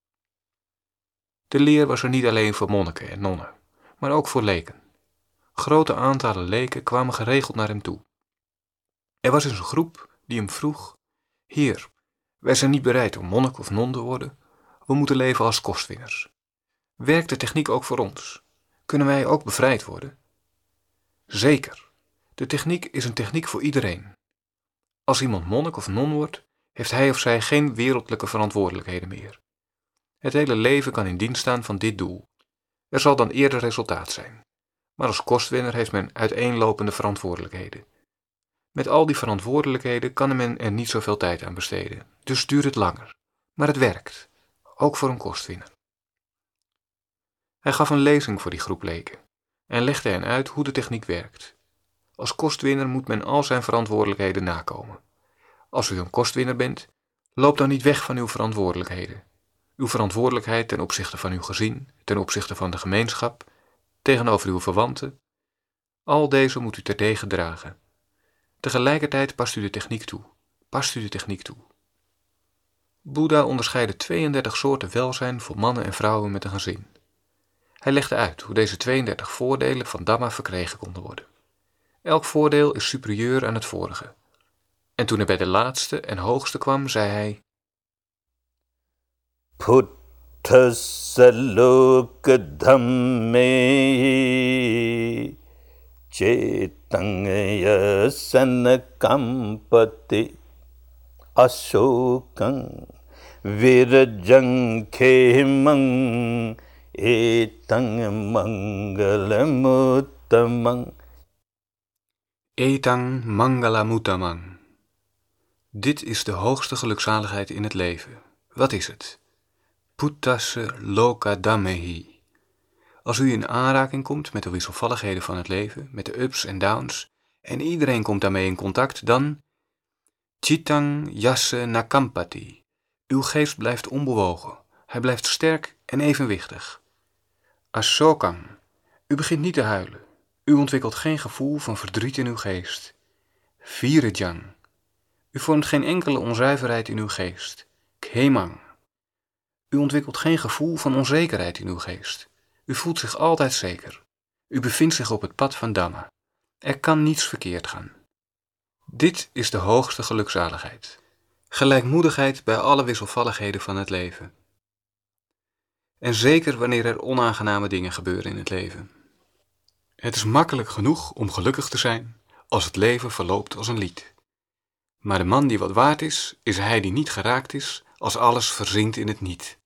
De leer was er niet alleen voor monniken en nonnen, maar ook voor leken. Grote aantallen leken kwamen geregeld naar hem toe. Er was dus een groep die hem vroeg: Heer, wij zijn niet bereid om monnik of non te worden, we moeten leven als kostwinners. Werkt de techniek ook voor ons? Kunnen wij ook bevrijd worden? Zeker, de techniek is een techniek voor iedereen. Als iemand monnik of non wordt, heeft hij of zij geen wereldlijke verantwoordelijkheden meer. Het hele leven kan in dienst staan van dit doel. Er zal dan eerder resultaat zijn. Maar als kostwinner heeft men uiteenlopende verantwoordelijkheden. Met al die verantwoordelijkheden kan men er niet zoveel tijd aan besteden, dus duurt het langer. Maar het werkt, ook voor een kostwinner. Hij gaf een lezing voor die groep leken en legde hen uit hoe de techniek werkt. Als kostwinner moet men al zijn verantwoordelijkheden nakomen. Als u een kostwinner bent, loop dan niet weg van uw verantwoordelijkheden. Uw verantwoordelijkheid ten opzichte van uw gezin, ten opzichte van de gemeenschap, tegenover uw verwanten, al deze moet u terdege dragen. Tegelijkertijd past u de techniek toe. Past u de techniek toe. Boeddha onderscheidde tweeëndertig soorten welzijn voor mannen en vrouwen met een gezin. Hij legde uit hoe deze tweeëndertig voordelen van Dhamma verkregen konden worden. Elk voordeel is superieur aan het vorige. En toen hij bij de laatste en hoogste kwam, zei hij: Puttasa loka dhamme cetanga sanakampati ashokang virajang khemang etang mangalamuttamang. Etang mangalamuttamang. Dit is de hoogste gelukzaligheid in het leven. Wat is het? Puttasa loka dhammehi. Als u in aanraking komt met de wisselvalligheden van het leven, met de ups en downs, en iedereen komt daarmee in contact, dan Chittang yasse nakampati. Uw geest blijft onbewogen. Hij blijft sterk en evenwichtig. Ashokang. U begint niet te huilen. U ontwikkelt geen gevoel van verdriet in uw geest. Virajang. U vormt geen enkele onzuiverheid in uw geest. Khemang. U ontwikkelt geen gevoel van onzekerheid in uw geest. U voelt zich altijd zeker. U bevindt zich op het pad van Dhamma. Er kan niets verkeerd gaan. Dit is de hoogste gelukzaligheid. Gelijkmoedigheid bij alle wisselvalligheden van het leven. En zeker wanneer er onaangename dingen gebeuren in het leven. Het is makkelijk genoeg om gelukkig te zijn als het leven verloopt als een lied. Maar de man die wat waard is, is hij die niet geraakt is als alles verzinkt in het niet.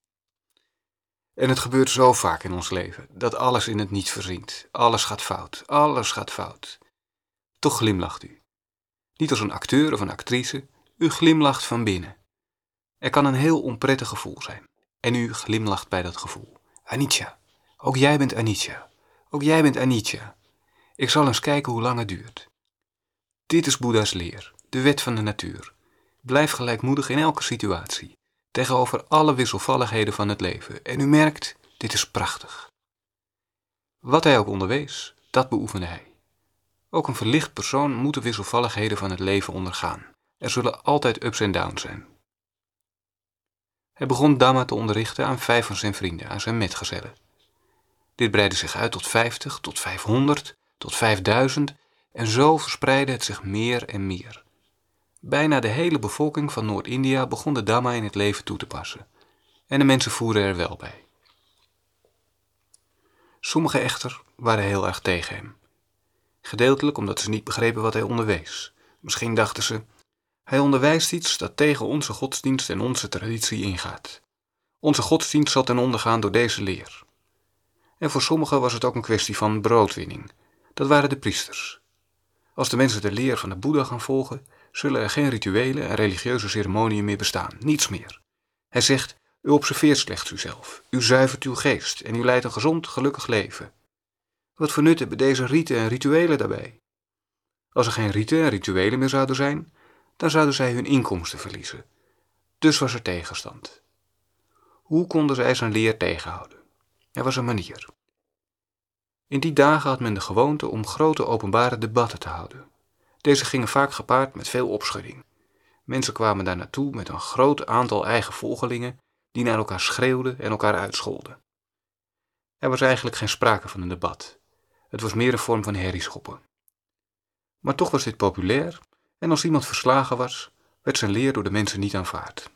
En het gebeurt zo vaak in ons leven, dat alles in het niet verzinkt. Alles gaat fout, alles gaat fout. Toch glimlacht u. Niet als een acteur of een actrice, u glimlacht van binnen. Er kan een heel onprettig gevoel zijn. En u glimlacht bij dat gevoel. Anicca, ook jij bent Anicca. Ook jij bent Anicca. Ik zal eens kijken hoe lang het duurt. Dit is Boeddha's leer, de wet van de natuur. Blijf gelijkmoedig in elke situatie. Tegenover alle wisselvalligheden van het leven. En u merkt, dit is prachtig. Wat hij ook onderwees, dat beoefende hij. Ook een verlicht persoon moet de wisselvalligheden van het leven ondergaan. Er zullen altijd ups en downs zijn. Hij begon Dhamma te onderrichten aan vijf van zijn vrienden, aan zijn metgezellen. Dit breidde zich uit tot vijftig, tot vijfhonderd, tot vijfduizend en zo verspreidde het zich meer en meer. Bijna de hele bevolking van Noord-India begon de Dhamma in het leven toe te passen. En de mensen voeren er wel bij. Sommigen echter waren heel erg tegen hem. Gedeeltelijk omdat ze niet begrepen wat hij onderwees. Misschien dachten ze: hij onderwijst iets dat tegen onze godsdienst en onze traditie ingaat. Onze godsdienst zal ten onder gaan door deze leer. En voor sommigen was het ook een kwestie van broodwinning. Dat waren de priesters. Als de mensen de leer van de Boeddha gaan volgen, zullen er geen rituelen en religieuze ceremoniën meer bestaan. Niets meer. Hij zegt: u observeert slechts uzelf. U zuivert uw geest en u leidt een gezond, gelukkig leven. Wat voor nut hebben deze riten en rituelen daarbij? Als er geen riten en rituelen meer zouden zijn, dan zouden zij hun inkomsten verliezen. Dus was er tegenstand. Hoe konden zij zijn leer tegenhouden? Er was een manier. In die dagen had men de gewoonte om grote openbare debatten te houden. Deze gingen vaak gepaard met veel opschudding. Mensen kwamen daar naartoe met een groot aantal eigen volgelingen die naar elkaar schreeuwden en elkaar uitscholden. Er was eigenlijk geen sprake van een debat. Het was meer een vorm van herrieschoppen. Maar toch was dit populair en als iemand verslagen was, werd zijn leer door de mensen niet aanvaard.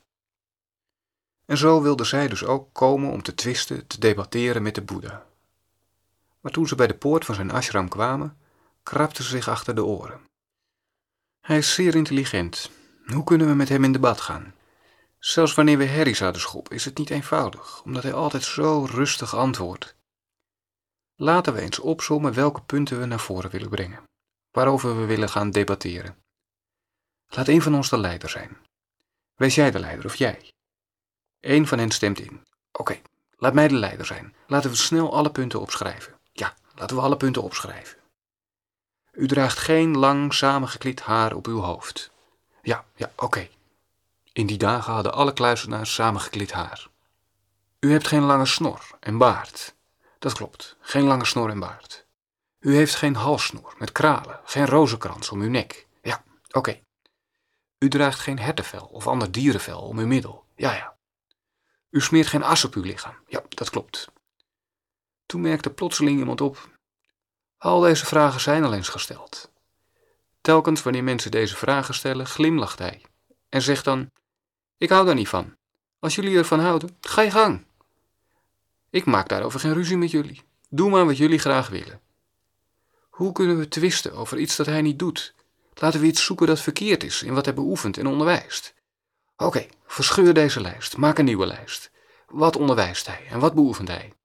En zo wilden zij dus ook komen om te twisten, te debatteren met de Boeddha. Maar toen ze bij de poort van zijn ashram kwamen, krabden ze zich achter de oren. Hij is zeer intelligent. Hoe kunnen we met hem in debat gaan? Zelfs wanneer we herrie zouden schoppen, is het niet eenvoudig, omdat hij altijd zo rustig antwoordt. Laten we eens opsommen welke punten we naar voren willen brengen, waarover we willen gaan debatteren. Laat een van ons de leider zijn. Wees jij de leider of jij? Eén van hen stemt in. Oké, okay, laat mij de leider zijn. Laten we snel alle punten opschrijven. Ja, laten we alle punten opschrijven. U draagt geen lang samengeklied haar op uw hoofd. Ja, ja, oké. Okay. In die dagen hadden alle kluizenaars samengeklied haar. U hebt geen lange snor en baard. Dat klopt, geen lange snor en baard. U heeft geen halssnoer met kralen, geen rozenkrans om uw nek. Ja, oké. Okay. U draagt geen hertenvel of ander dierenvel om uw middel. Ja, ja. U smeert geen as op uw lichaam. Ja, dat klopt. Toen merkte plotseling iemand op. Al deze vragen zijn al eens gesteld. Telkens wanneer mensen deze vragen stellen, glimlacht hij. En zegt dan, ik hou daar niet van. Als jullie ervan houden, ga je gang. Ik maak daarover geen ruzie met jullie. Doe maar wat jullie graag willen. Hoe kunnen we twisten over iets dat hij niet doet? Laten we iets zoeken dat verkeerd is in wat hij beoefent en onderwijst. Oké, okay, verscheur deze lijst, maak een nieuwe lijst. Wat onderwijst hij en wat beoefent hij?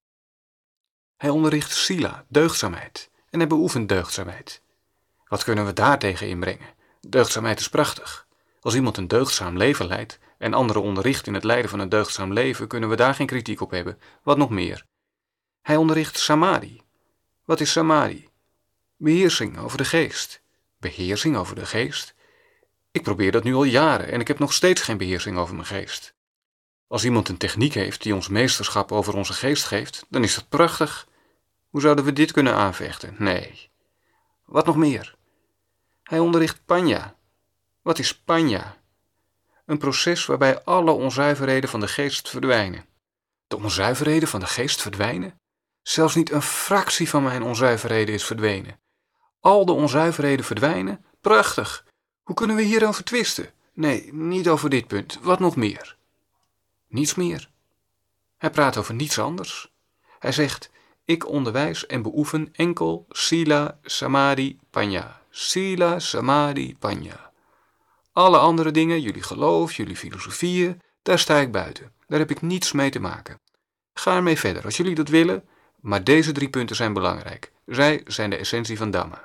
Hij onderricht sila, deugdzaamheid, en hij beoefent deugdzaamheid. Wat kunnen we daartegen inbrengen? Deugdzaamheid is prachtig. Als iemand een deugdzaam leven leidt en anderen onderricht in het leiden van een deugdzaam leven, kunnen we daar geen kritiek op hebben. Wat nog meer? Hij onderricht samadhi. Wat is samadhi? Beheersing over de geest. Beheersing over de geest? Ik probeer dat nu al jaren en ik heb nog steeds geen beheersing over mijn geest. Als iemand een techniek heeft die ons meesterschap over onze geest geeft, dan is dat prachtig. Hoe zouden we dit kunnen aanvechten? Nee. Wat nog meer? Hij onderricht panya. Wat is panya? Een proces waarbij alle onzuiverheden van de geest verdwijnen. De onzuiverheden van de geest verdwijnen? Zelfs niet een fractie van mijn onzuiverheden is verdwenen. Al de onzuiverheden verdwijnen? Prachtig. Hoe kunnen we hierover twisten? Nee, niet over dit punt. Wat nog meer? Niets meer. Hij praat over niets anders. Hij zegt, ik onderwijs en beoefen enkel sila, samadhi, panya. Sila, samadhi, panya. Alle andere dingen, jullie geloof, jullie filosofieën, daar sta ik buiten. Daar heb ik niets mee te maken. Ga ermee verder als jullie dat willen, maar deze drie punten zijn belangrijk. Zij zijn de essentie van Dhamma.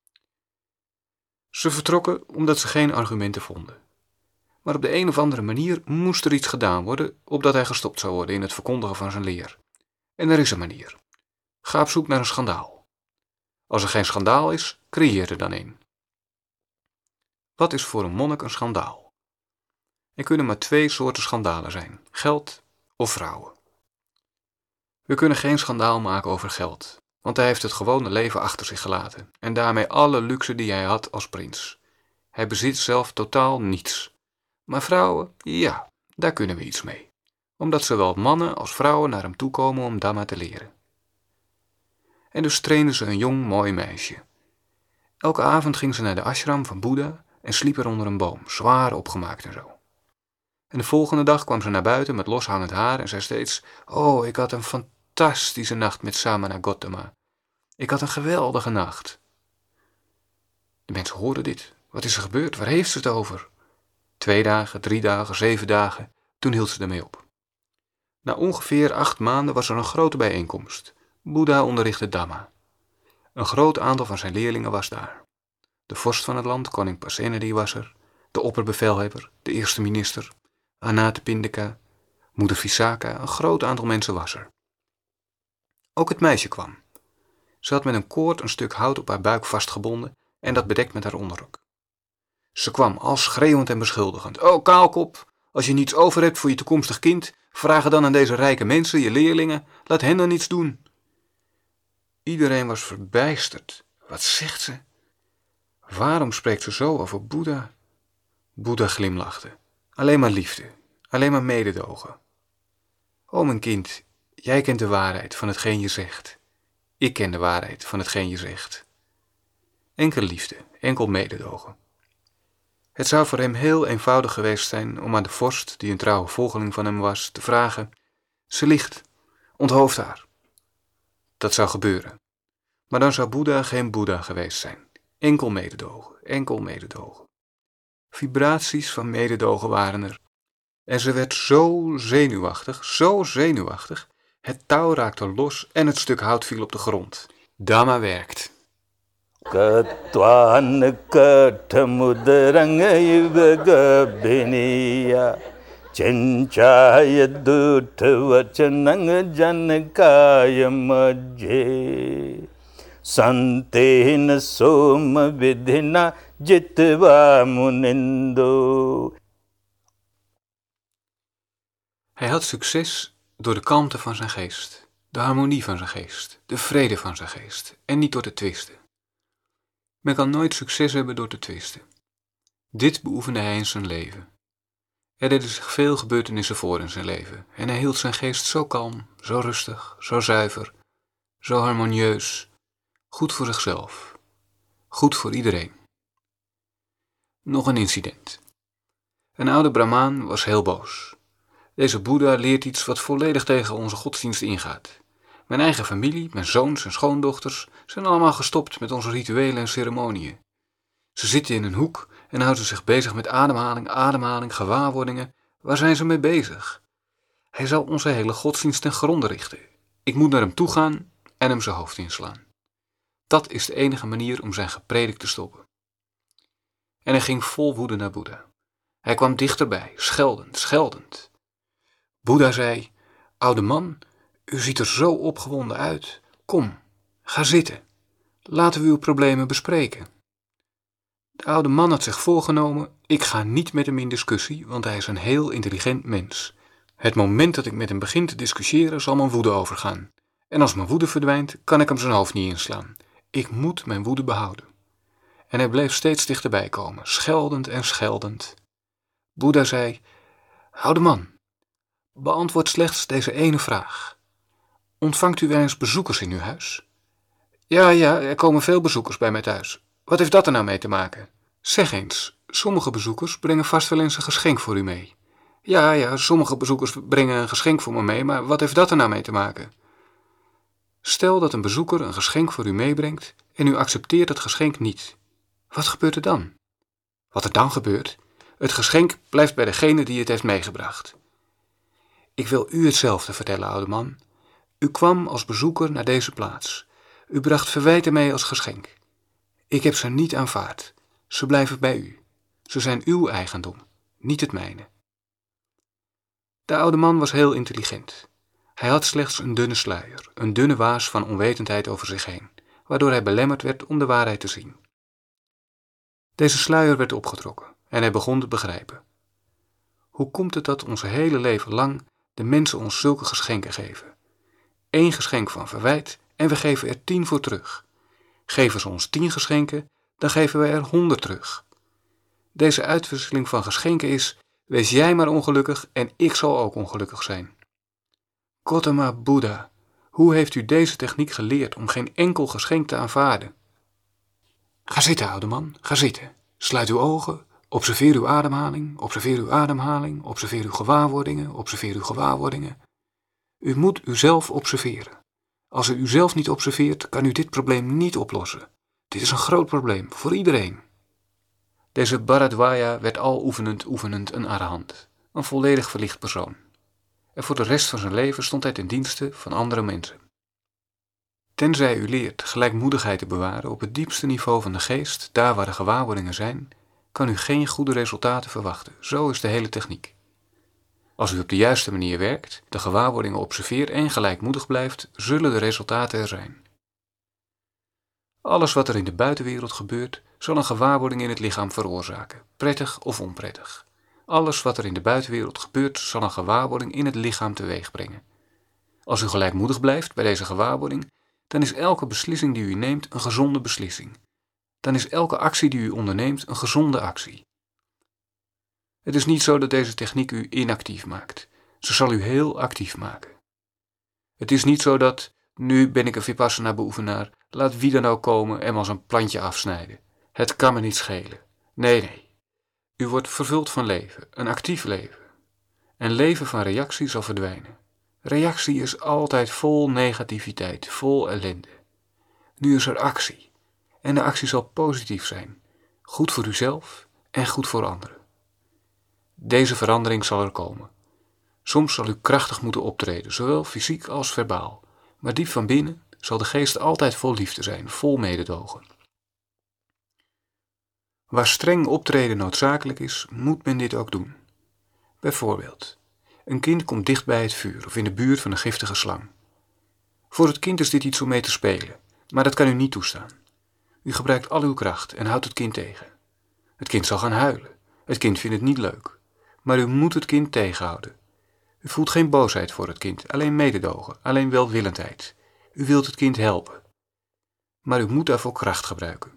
Ze vertrokken omdat ze geen argumenten vonden. Maar op de een of andere manier moest er iets gedaan worden, opdat hij gestopt zou worden in het verkondigen van zijn leer. En er is een manier. Ga op zoek naar een schandaal. Als er geen schandaal is, creëer er dan een. Wat is voor een monnik een schandaal? Er kunnen maar twee soorten schandalen zijn: geld of vrouwen. We kunnen geen schandaal maken over geld, want hij heeft het gewone leven achter zich gelaten en daarmee alle luxe die hij had als prins. Hij bezit zelf totaal niets. Maar vrouwen, ja, daar kunnen we iets mee, omdat zowel mannen als vrouwen naar hem toe komen om Dhamma te leren. En dus trainde ze een jong, mooi meisje. Elke avond ging ze naar de ashram van Boeddha en sliep er onder een boom, zwaar opgemaakt en zo. En de volgende dag kwam ze naar buiten met loshangend haar en zei steeds, oh, ik had een fantastische nacht met Samana Gautama. Ik had een geweldige nacht. De mensen hoorden dit. Wat is er gebeurd? Waar heeft ze het over? Twee dagen, drie dagen, zeven dagen, toen hield ze ermee op. Na ongeveer acht maanden was er een grote bijeenkomst. Boeddha onderrichtte Dhamma. Een groot aantal van zijn leerlingen was daar. De vorst van het land, koning Pasenadi, was er, de opperbevelhebber, de eerste minister, Anathapindika, moeder Visakha, een groot aantal mensen was er. Ook het meisje kwam. Ze had met een koord een stuk hout op haar buik vastgebonden en dat bedekt met haar onderrok. Ze kwam al schreeuwend en beschuldigend. O kaalkop, Als je niets over hebt voor je toekomstig kind, vraag het dan aan deze rijke mensen, je leerlingen. Laat hen dan iets doen. Iedereen was verbijsterd. Wat zegt ze? Waarom spreekt ze zo over Boeddha? Boeddha glimlachte. Alleen maar liefde, alleen maar mededogen. O mijn kind, jij kent de waarheid van hetgeen je zegt. Ik ken de waarheid van hetgeen je zegt. Enkel liefde, enkel mededogen. Het zou voor hem heel eenvoudig geweest zijn om aan de vorst, die een trouwe volgeling van hem was, te vragen: ze liegt, onthoofd haar. Dat zou gebeuren. Maar dan zou Boeddha geen Boeddha geweest zijn. Enkel mededogen, enkel mededogen. Vibraties van mededogen waren er. En ze werd zo zenuwachtig, zo zenuwachtig. Het touw raakte los en het stuk hout viel op de grond. Dhamma werkt. Katwan kathamudrang yugabiniya Chenchaya dutavachanang janakaya majje Santena soma vidhina jitva munindo. Hij had succes door de kalmte van zijn geest, de harmonie van zijn geest, de vrede van zijn geest en niet door te twisten. Men kan nooit succes hebben door te twisten. Dit beoefende hij in zijn leven. Er deden zich veel gebeurtenissen voor in zijn leven en hij hield zijn geest zo kalm, zo rustig, zo zuiver, zo harmonieus, goed voor zichzelf, goed voor iedereen. Nog een incident. Een oude Brahmaan was heel boos. Deze Boeddha leert iets wat volledig tegen onze godsdienst ingaat. Mijn eigen familie, mijn zoons en schoondochters zijn allemaal gestopt met onze rituelen en ceremonieën. Ze zitten in een hoek en houden zich bezig met ademhaling, ademhaling, gewaarwordingen. Waar zijn ze mee bezig? Hij zal onze hele godsdienst ten gronde richten. Ik moet naar hem toe gaan en hem zijn hoofd inslaan. Dat is de enige manier om zijn gepredik te stoppen. En hij ging vol woede naar Boeddha. Hij kwam dichterbij, scheldend, scheldend. Boeddha zei: oude man, u ziet er zo opgewonden uit. Kom, ga zitten. Laten we uw problemen bespreken. De oude man had zich voorgenomen: ik ga niet met hem in discussie, want hij is een heel intelligent mens. Het moment dat ik met hem begin te discussiëren, zal mijn woede overgaan. En als mijn woede verdwijnt, kan ik hem zijn hoofd niet inslaan. Ik moet mijn woede behouden. En hij bleef steeds dichterbij komen, scheldend en scheldend. Boeddha zei: oude man, beantwoord slechts deze ene vraag. Ontvangt u wel eens bezoekers in uw huis? Ja, ja, er komen veel bezoekers bij mij thuis. Wat heeft dat er nou mee te maken? Zeg eens, sommige bezoekers brengen vast wel eens een geschenk voor u mee. Ja, ja, sommige bezoekers brengen een geschenk voor me mee, maar wat heeft dat er nou mee te maken? Stel dat een bezoeker een geschenk voor u meebrengt en u accepteert het geschenk niet. Wat gebeurt er dan? Wat er dan gebeurt? Het geschenk blijft bij degene die het heeft meegebracht. Ik wil u hetzelfde vertellen, oude man. U kwam als bezoeker naar deze plaats. U bracht verwijten mee als geschenk. Ik heb ze niet aanvaard. Ze blijven bij u. Ze zijn uw eigendom, niet het mijne. De oude man was heel intelligent. Hij had slechts een dunne sluier, een dunne waas van onwetendheid over zich heen, waardoor hij belemmerd werd om de waarheid te zien. Deze sluier werd opgetrokken en hij begon te begrijpen. Hoe komt het dat onze hele leven lang de mensen ons zulke geschenken geven? Eén geschenk van verwijt en we geven er tien voor terug. Geven ze ons tien geschenken, dan geven we er honderd terug. Deze uitwisseling van geschenken is: wees jij maar ongelukkig en ik zal ook ongelukkig zijn. Gautama Boeddha, hoe heeft u deze techniek geleerd om geen enkel geschenk te aanvaarden? Ga zitten, oude man, ga zitten. Sluit uw ogen, observeer uw ademhaling, observeer uw ademhaling, observeer uw gewaarwordingen, observeer uw gewaarwordingen. U moet uzelf observeren. Als u uzelf niet observeert, kan u dit probleem niet oplossen. Dit is een groot probleem voor iedereen. Deze Bharadwaja werd al oefenend oefenend een arahant, een volledig verlicht persoon. En voor de rest van zijn leven stond hij ten dienste van andere mensen. Tenzij u leert gelijkmoedigheid te bewaren op het diepste niveau van de geest, daar waar de gewaarwordingen zijn, kan u geen goede resultaten verwachten. Zo is de hele techniek. Als u op de juiste manier werkt, de gewaarwordingen observeert en gelijkmoedig blijft, zullen de resultaten er zijn. Alles wat er in de buitenwereld gebeurt, zal een gewaarwording in het lichaam veroorzaken, prettig of onprettig. Alles wat er in de buitenwereld gebeurt, zal een gewaarwording in het lichaam teweeg brengen. Als u gelijkmoedig blijft bij deze gewaarwording, dan is elke beslissing die u neemt een gezonde beslissing. Dan is elke actie die u onderneemt een gezonde actie. Het is niet zo dat deze techniek u inactief maakt. Ze zal u heel actief maken. Het is niet zo dat, nu ben ik een Vipassana-beoefenaar, laat wie dan ook komen en me als een plantje afsnijden. Het kan me niet schelen. Nee, nee. U wordt vervuld van leven, een actief leven. En leven van reactie zal verdwijnen. Reactie is altijd vol negativiteit, vol ellende. Nu is er actie. En de actie zal positief zijn. Goed voor uzelf en goed voor anderen. Deze verandering zal er komen. Soms zal u krachtig moeten optreden, zowel fysiek als verbaal. Maar diep van binnen zal de geest altijd vol liefde zijn, vol mededogen. Waar streng optreden noodzakelijk is, moet men dit ook doen. Bijvoorbeeld, een kind komt dicht bij het vuur of in de buurt van een giftige slang. Voor het kind is dit iets om mee te spelen, maar dat kan u niet toestaan. U gebruikt al uw kracht en houdt het kind tegen. Het kind zal gaan huilen. Het kind vindt het niet leuk. Maar u moet het kind tegenhouden. U voelt geen boosheid voor het kind, alleen mededogen, alleen welwillendheid. U wilt het kind helpen. Maar u moet daarvoor kracht gebruiken.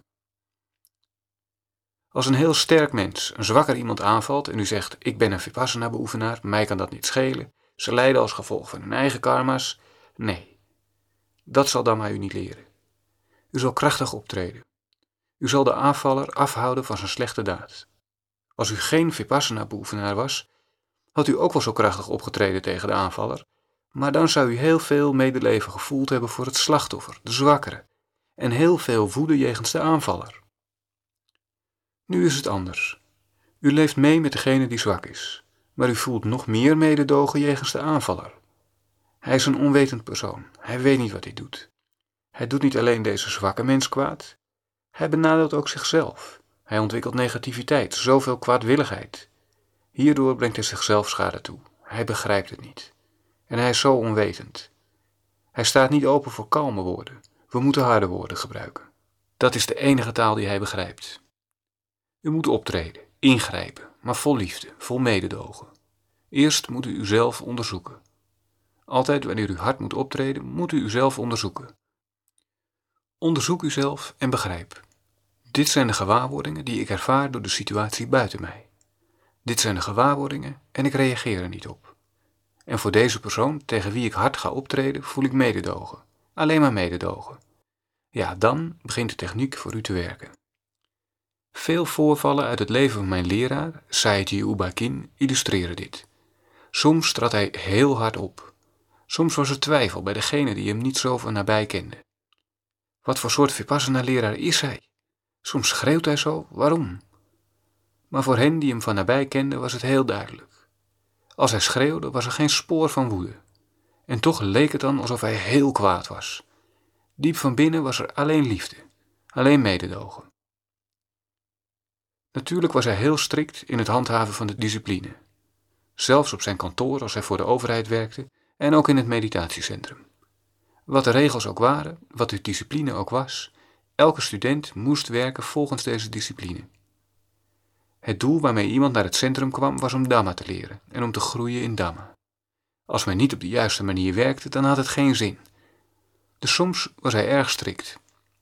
Als een heel sterk mens een zwakker iemand aanvalt en u zegt, ik ben een Vipassana-beoefenaar, mij kan dat niet schelen, ze lijden als gevolg van hun eigen karma's. Nee, dat zal Dhamma u niet leren. U zal krachtig optreden. U zal de aanvaller afhouden van zijn slechte daad. Als u geen Vipassana-beoefenaar was, had u ook wel zo krachtig opgetreden tegen de aanvaller, maar dan zou u heel veel medeleven gevoeld hebben voor het slachtoffer, de zwakkere, en heel veel woede jegens de aanvaller. Nu is het anders. U leeft mee met degene die zwak is, maar u voelt nog meer mededogen jegens de aanvaller. Hij is een onwetend persoon, hij weet niet wat hij doet. Hij doet niet alleen deze zwakke mens kwaad, hij benadeelt ook zichzelf. Hij ontwikkelt negativiteit, zoveel kwaadwilligheid. Hierdoor brengt hij zichzelf schade toe. Hij begrijpt het niet. En hij is zo onwetend. Hij staat niet open voor kalme woorden. We moeten harde woorden gebruiken. Dat is de enige taal die hij begrijpt. U moet optreden, ingrijpen, maar vol liefde, vol mededogen. Eerst moet u uzelf onderzoeken. Altijd wanneer u hard moet optreden, moet u uzelf onderzoeken. Onderzoek uzelf en begrijp. Dit zijn de gewaarwordingen die ik ervaar door de situatie buiten mij. Dit zijn de gewaarwordingen en ik reageer er niet op. En voor deze persoon tegen wie ik hard ga optreden, voel ik mededogen. Alleen maar mededogen. Ja, dan begint de techniek voor u te werken. Veel voorvallen uit het leven van mijn leraar, Sayagyi U Ba Khin, illustreren dit. Soms trad hij heel hard op. Soms was er twijfel bij degene die hem niet zo van nabij kende. Wat voor soort Vipassana-leraar is hij? Soms schreeuwt hij zo, waarom? Maar voor hen die hem van nabij kenden was het heel duidelijk. Als hij schreeuwde was er geen spoor van woede. En toch leek het dan alsof hij heel kwaad was. Diep van binnen was er alleen liefde, alleen mededogen. Natuurlijk was hij heel strikt in het handhaven van de discipline. Zelfs op zijn kantoor als hij voor de overheid werkte en ook in het meditatiecentrum. Wat de regels ook waren, wat de discipline ook was, elke student moest werken volgens deze discipline. Het doel waarmee iemand naar het centrum kwam was om Dhamma te leren en om te groeien in Dhamma. Als men niet op de juiste manier werkte, dan had het geen zin. Dus soms was hij erg strikt.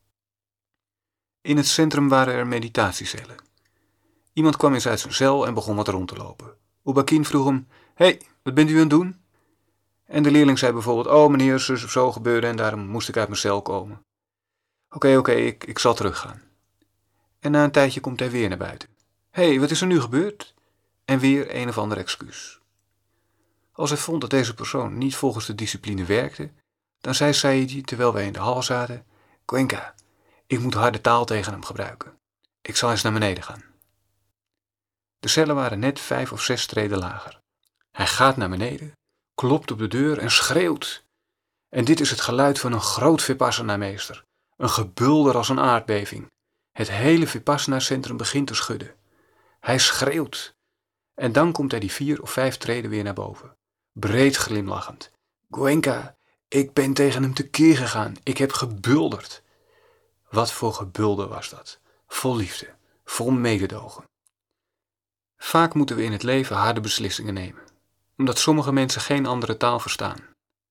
In het centrum waren er meditatiecellen. Iemand kwam eens uit zijn cel en begon wat rond te lopen. U Ba Khin vroeg hem, hé, hey, wat bent u aan het doen? En de leerling zei bijvoorbeeld, oh meneer, zus of zo gebeurde en daarom moest ik uit mijn cel komen. Oké, okay, oké, okay, ik, ik zal teruggaan. En na een tijdje komt hij weer naar buiten. Hé, hey, wat is er nu gebeurd? En weer een of ander excuus. Als hij vond dat deze persoon niet volgens de discipline werkte, dan zei Sayagyi terwijl wij in de hal zaten, Goenka, ik moet harde taal tegen hem gebruiken. Ik zal eens naar beneden gaan. De cellen waren net vijf of zes treden lager. Hij gaat naar beneden, klopt op de deur en schreeuwt. En dit is het geluid van een groot Vipassana-meester. Een gebulder als een aardbeving. Het hele Vipassana-centrum begint te schudden. Hij schreeuwt. En dan komt hij die vier of vijf treden weer naar boven. Breed glimlachend. Goenka, ik ben tegen hem tekeer gegaan. Ik heb gebulderd. Wat voor gebulder was dat. Vol liefde. Vol mededogen. Vaak moeten we in het leven harde beslissingen nemen, omdat sommige mensen geen andere taal verstaan.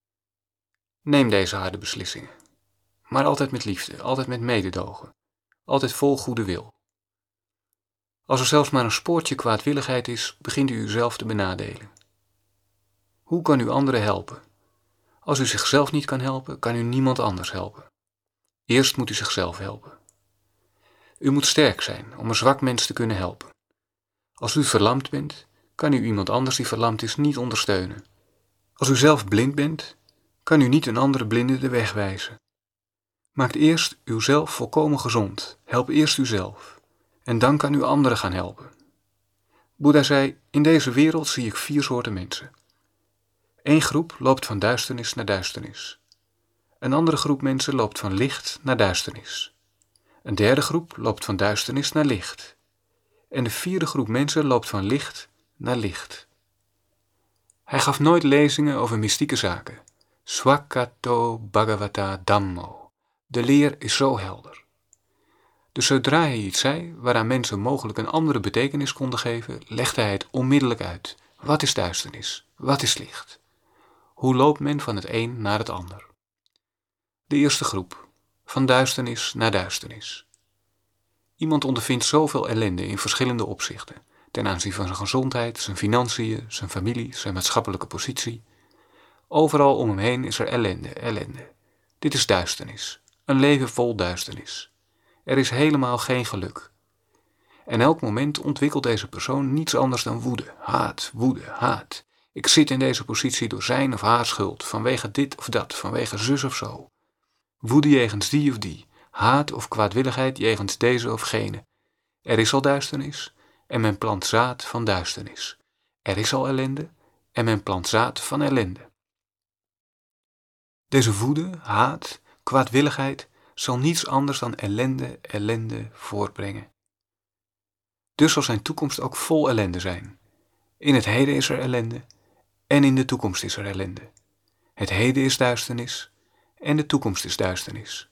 Neem deze harde beslissingen, maar altijd met liefde, altijd met mededogen, altijd vol goede wil. Als er zelfs maar een spoortje kwaadwilligheid is, begint u uzelf te benadelen. Hoe kan u anderen helpen? Als u zichzelf niet kan helpen, kan u niemand anders helpen. Eerst moet u zichzelf helpen. U moet sterk zijn om een zwak mens te kunnen helpen. Als u verlamd bent, kan u iemand anders die verlamd is niet ondersteunen. Als u zelf blind bent, kan u niet een andere blinde de weg wijzen. Maak eerst uzelf volkomen gezond. Help eerst uzelf. En dan kan u anderen gaan helpen. Boeddha zei, in deze wereld zie ik vier soorten mensen. Eén groep loopt van duisternis naar duisternis. Een andere groep mensen loopt van licht naar duisternis. Een derde groep loopt van duisternis naar licht. En de vierde groep mensen loopt van licht naar licht. Hij gaf nooit lezingen over mystieke zaken. Swakato Bhagavata Dhammo. De leer is zo helder. Dus zodra hij iets zei waaraan mensen mogelijk een andere betekenis konden geven, legde hij het onmiddellijk uit. Wat is duisternis? Wat is licht? Hoe loopt men van het een naar het ander? De eerste groep, van duisternis naar duisternis. Iemand ondervindt zoveel ellende in verschillende opzichten, ten aanzien van zijn gezondheid, zijn financiën, zijn familie, zijn maatschappelijke positie. Overal om hem heen is er ellende, ellende. Dit is duisternis, een leven vol duisternis. Er is helemaal geen geluk. En elk moment ontwikkelt deze persoon niets anders dan woede, haat, woede, haat. Ik zit in deze positie door zijn of haar schuld, vanwege dit of dat, vanwege zus of zo. Woede jegens die of die, haat of kwaadwilligheid jegens deze of gene. Er is al duisternis en men plant zaad van duisternis. Er is al ellende en men plant zaad van ellende. Deze woede, haat, kwaadwilligheid zal niets anders dan ellende, ellende voortbrengen. Dus zal zijn toekomst ook vol ellende zijn. In het heden is er ellende en in de toekomst is er ellende. Het heden is duisternis en de toekomst is duisternis.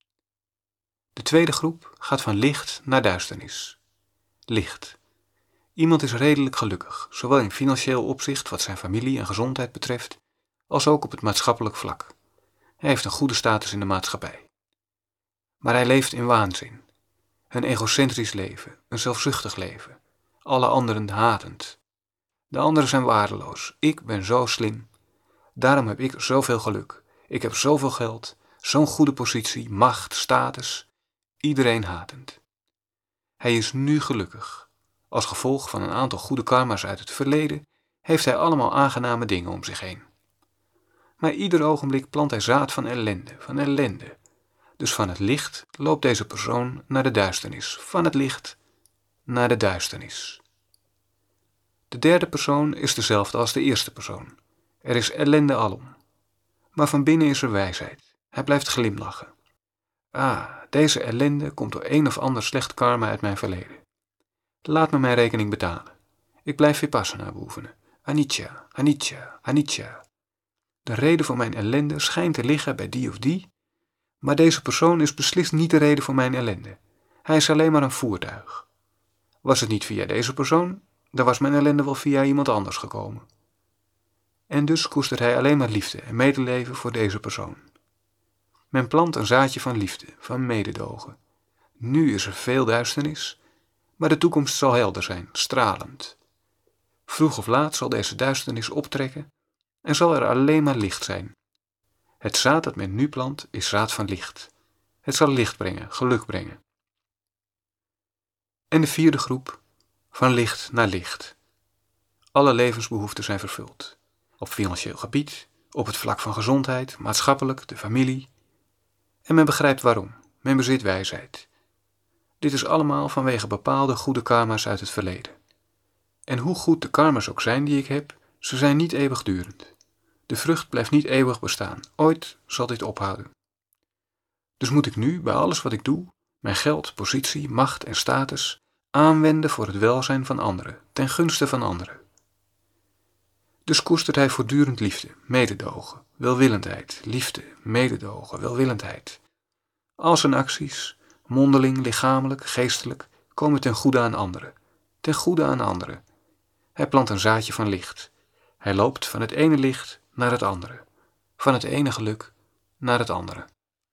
De tweede groep gaat van licht naar duisternis. Licht. Iemand is redelijk gelukkig, zowel in financieel opzicht wat zijn familie en gezondheid betreft, als ook op het maatschappelijk vlak. Hij heeft een goede status in de maatschappij. Maar hij leeft in waanzin. Een egocentrisch leven, een zelfzuchtig leven. Alle anderen hatend. De anderen zijn waardeloos. Ik ben zo slim. Daarom heb ik zoveel geluk. Ik heb zoveel geld, zo'n goede positie, macht, status. Iedereen hatend. Hij is nu gelukkig. Als gevolg van een aantal goede karma's uit het verleden heeft hij allemaal aangename dingen om zich heen. Maar ieder ogenblik plant hij zaad van ellende, van ellende. Dus van het licht loopt deze persoon naar de duisternis, van het licht naar de duisternis. De derde persoon is dezelfde als de eerste persoon. Er is ellende alom. Maar van binnen is er wijsheid. Hij blijft glimlachen. Ah, deze ellende komt door een of ander slecht karma uit mijn verleden. Laat me mijn rekening betalen. Ik blijf vipassana beoefenen. Anicca, anicca, anicca. De reden voor mijn ellende schijnt te liggen bij die of die, maar deze persoon is beslist niet de reden voor mijn ellende. Hij is alleen maar een voertuig. Was het niet via deze persoon, dan was mijn ellende wel via iemand anders gekomen. En dus koestert hij alleen maar liefde en medeleven voor deze persoon. Men plant een zaadje van liefde, van mededogen. Nu is er veel duisternis, maar de toekomst zal helder zijn, stralend. Vroeg of laat zal deze duisternis optrekken en zal er alleen maar licht zijn. Het zaad dat men nu plant is zaad van licht. Het zal licht brengen, geluk brengen. En de vierde groep, van licht naar licht. Alle levensbehoeften zijn vervuld. Op financieel gebied, op het vlak van gezondheid, maatschappelijk, de familie. En men begrijpt waarom. Men bezit wijsheid. Dit is allemaal vanwege bepaalde goede karma's uit het verleden. En hoe goed de karma's ook zijn die ik heb, ze zijn niet eeuwigdurend. De vrucht blijft niet eeuwig bestaan. Ooit zal dit ophouden. Dus moet ik nu, bij alles wat ik doe, mijn geld, positie, macht en status aanwenden voor het welzijn van anderen, ten gunste van anderen. Dus koestert hij voortdurend liefde, mededogen, welwillendheid, liefde, mededogen, welwillendheid. Al zijn acties, mondeling, lichamelijk, geestelijk, komen ten goede aan anderen. ten goede aan anderen. Hij plant een zaadje van licht. Hij loopt van het ene licht naar het andere, van het ene geluk naar het andere.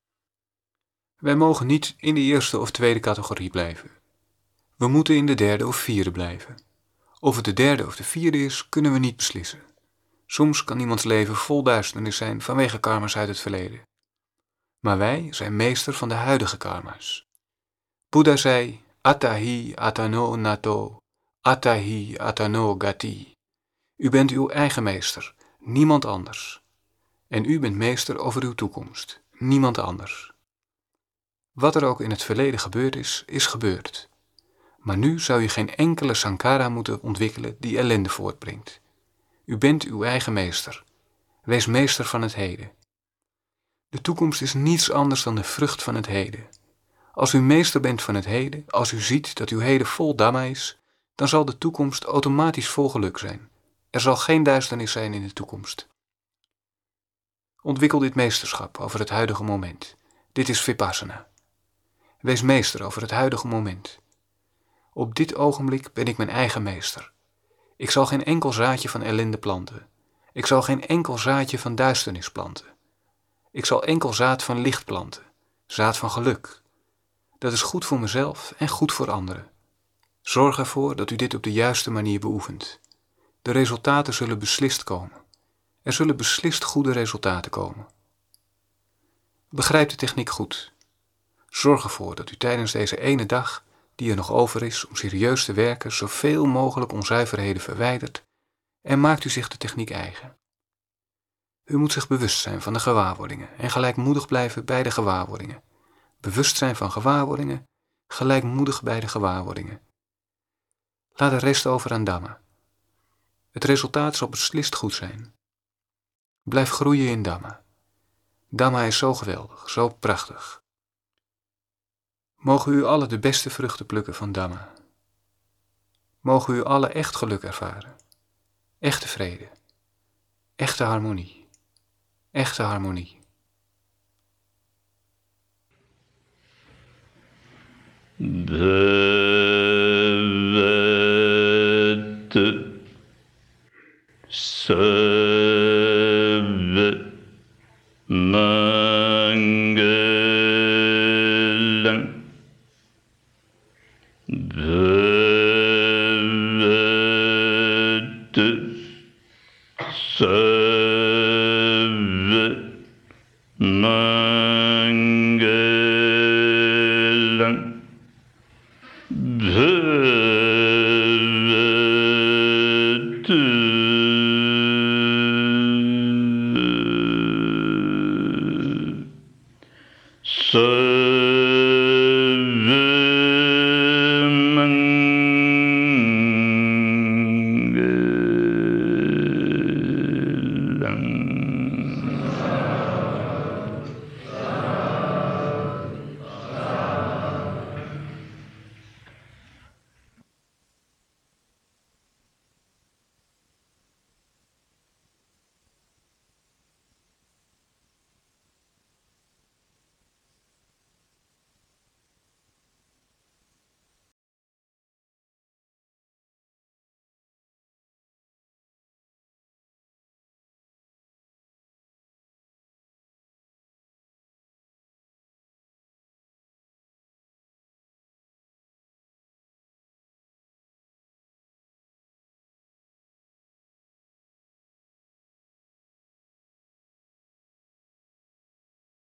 Wij mogen niet in de eerste of tweede categorie blijven. We moeten in de derde of vierde blijven. Of het de derde of de vierde is, kunnen we niet beslissen. Soms kan iemands leven vol duisternis zijn vanwege karma's uit het verleden. Maar wij zijn meester van de huidige karma's. Boeddha zei, Atahi atano nato, Atahi atano gati. U bent uw eigen meester, niemand anders. En u bent meester over uw toekomst, niemand anders. Wat er ook in het verleden gebeurd is, is gebeurd. Maar nu zou je geen enkele sankara moeten ontwikkelen die ellende voortbrengt. U bent uw eigen meester. Wees meester van het heden. De toekomst is niets anders dan de vrucht van het heden. Als u meester bent van het heden, als u ziet dat uw heden vol dhamma is, dan zal de toekomst automatisch vol geluk zijn. Er zal geen duisternis zijn in de toekomst. Ontwikkel dit meesterschap over het huidige moment. Dit is vipassana. Wees meester over het huidige moment. Op dit ogenblik ben ik mijn eigen meester. Ik zal geen enkel zaadje van ellende planten. Ik zal geen enkel zaadje van duisternis planten. Ik zal enkel zaad van licht planten, zaad van geluk. Dat is goed voor mezelf en goed voor anderen. Zorg ervoor dat u dit op de juiste manier beoefent. De resultaten zullen beslist komen. Er zullen beslist goede resultaten komen. Begrijp de techniek goed. Zorg ervoor dat u tijdens deze ene dag, die er nog over is om serieus te werken, zoveel mogelijk onzuiverheden verwijdert en maakt u zich de techniek eigen. U moet zich bewust zijn van de gewaarwordingen en gelijkmoedig blijven bij de gewaarwordingen. Bewustzijn van gewaarwordingen, gelijkmoedig bij de gewaarwordingen. Laat de rest over aan Dhamma. Het resultaat zal beslist goed zijn. Blijf groeien in Dhamma. Dhamma is zo geweldig, zo prachtig. Mogen u alle de beste vruchten plukken van Dhamma. Mogen u alle echt geluk ervaren. Echte vrede. Echte harmonie. Echte harmonie. Bhavad Sarva Mangalam Bhavad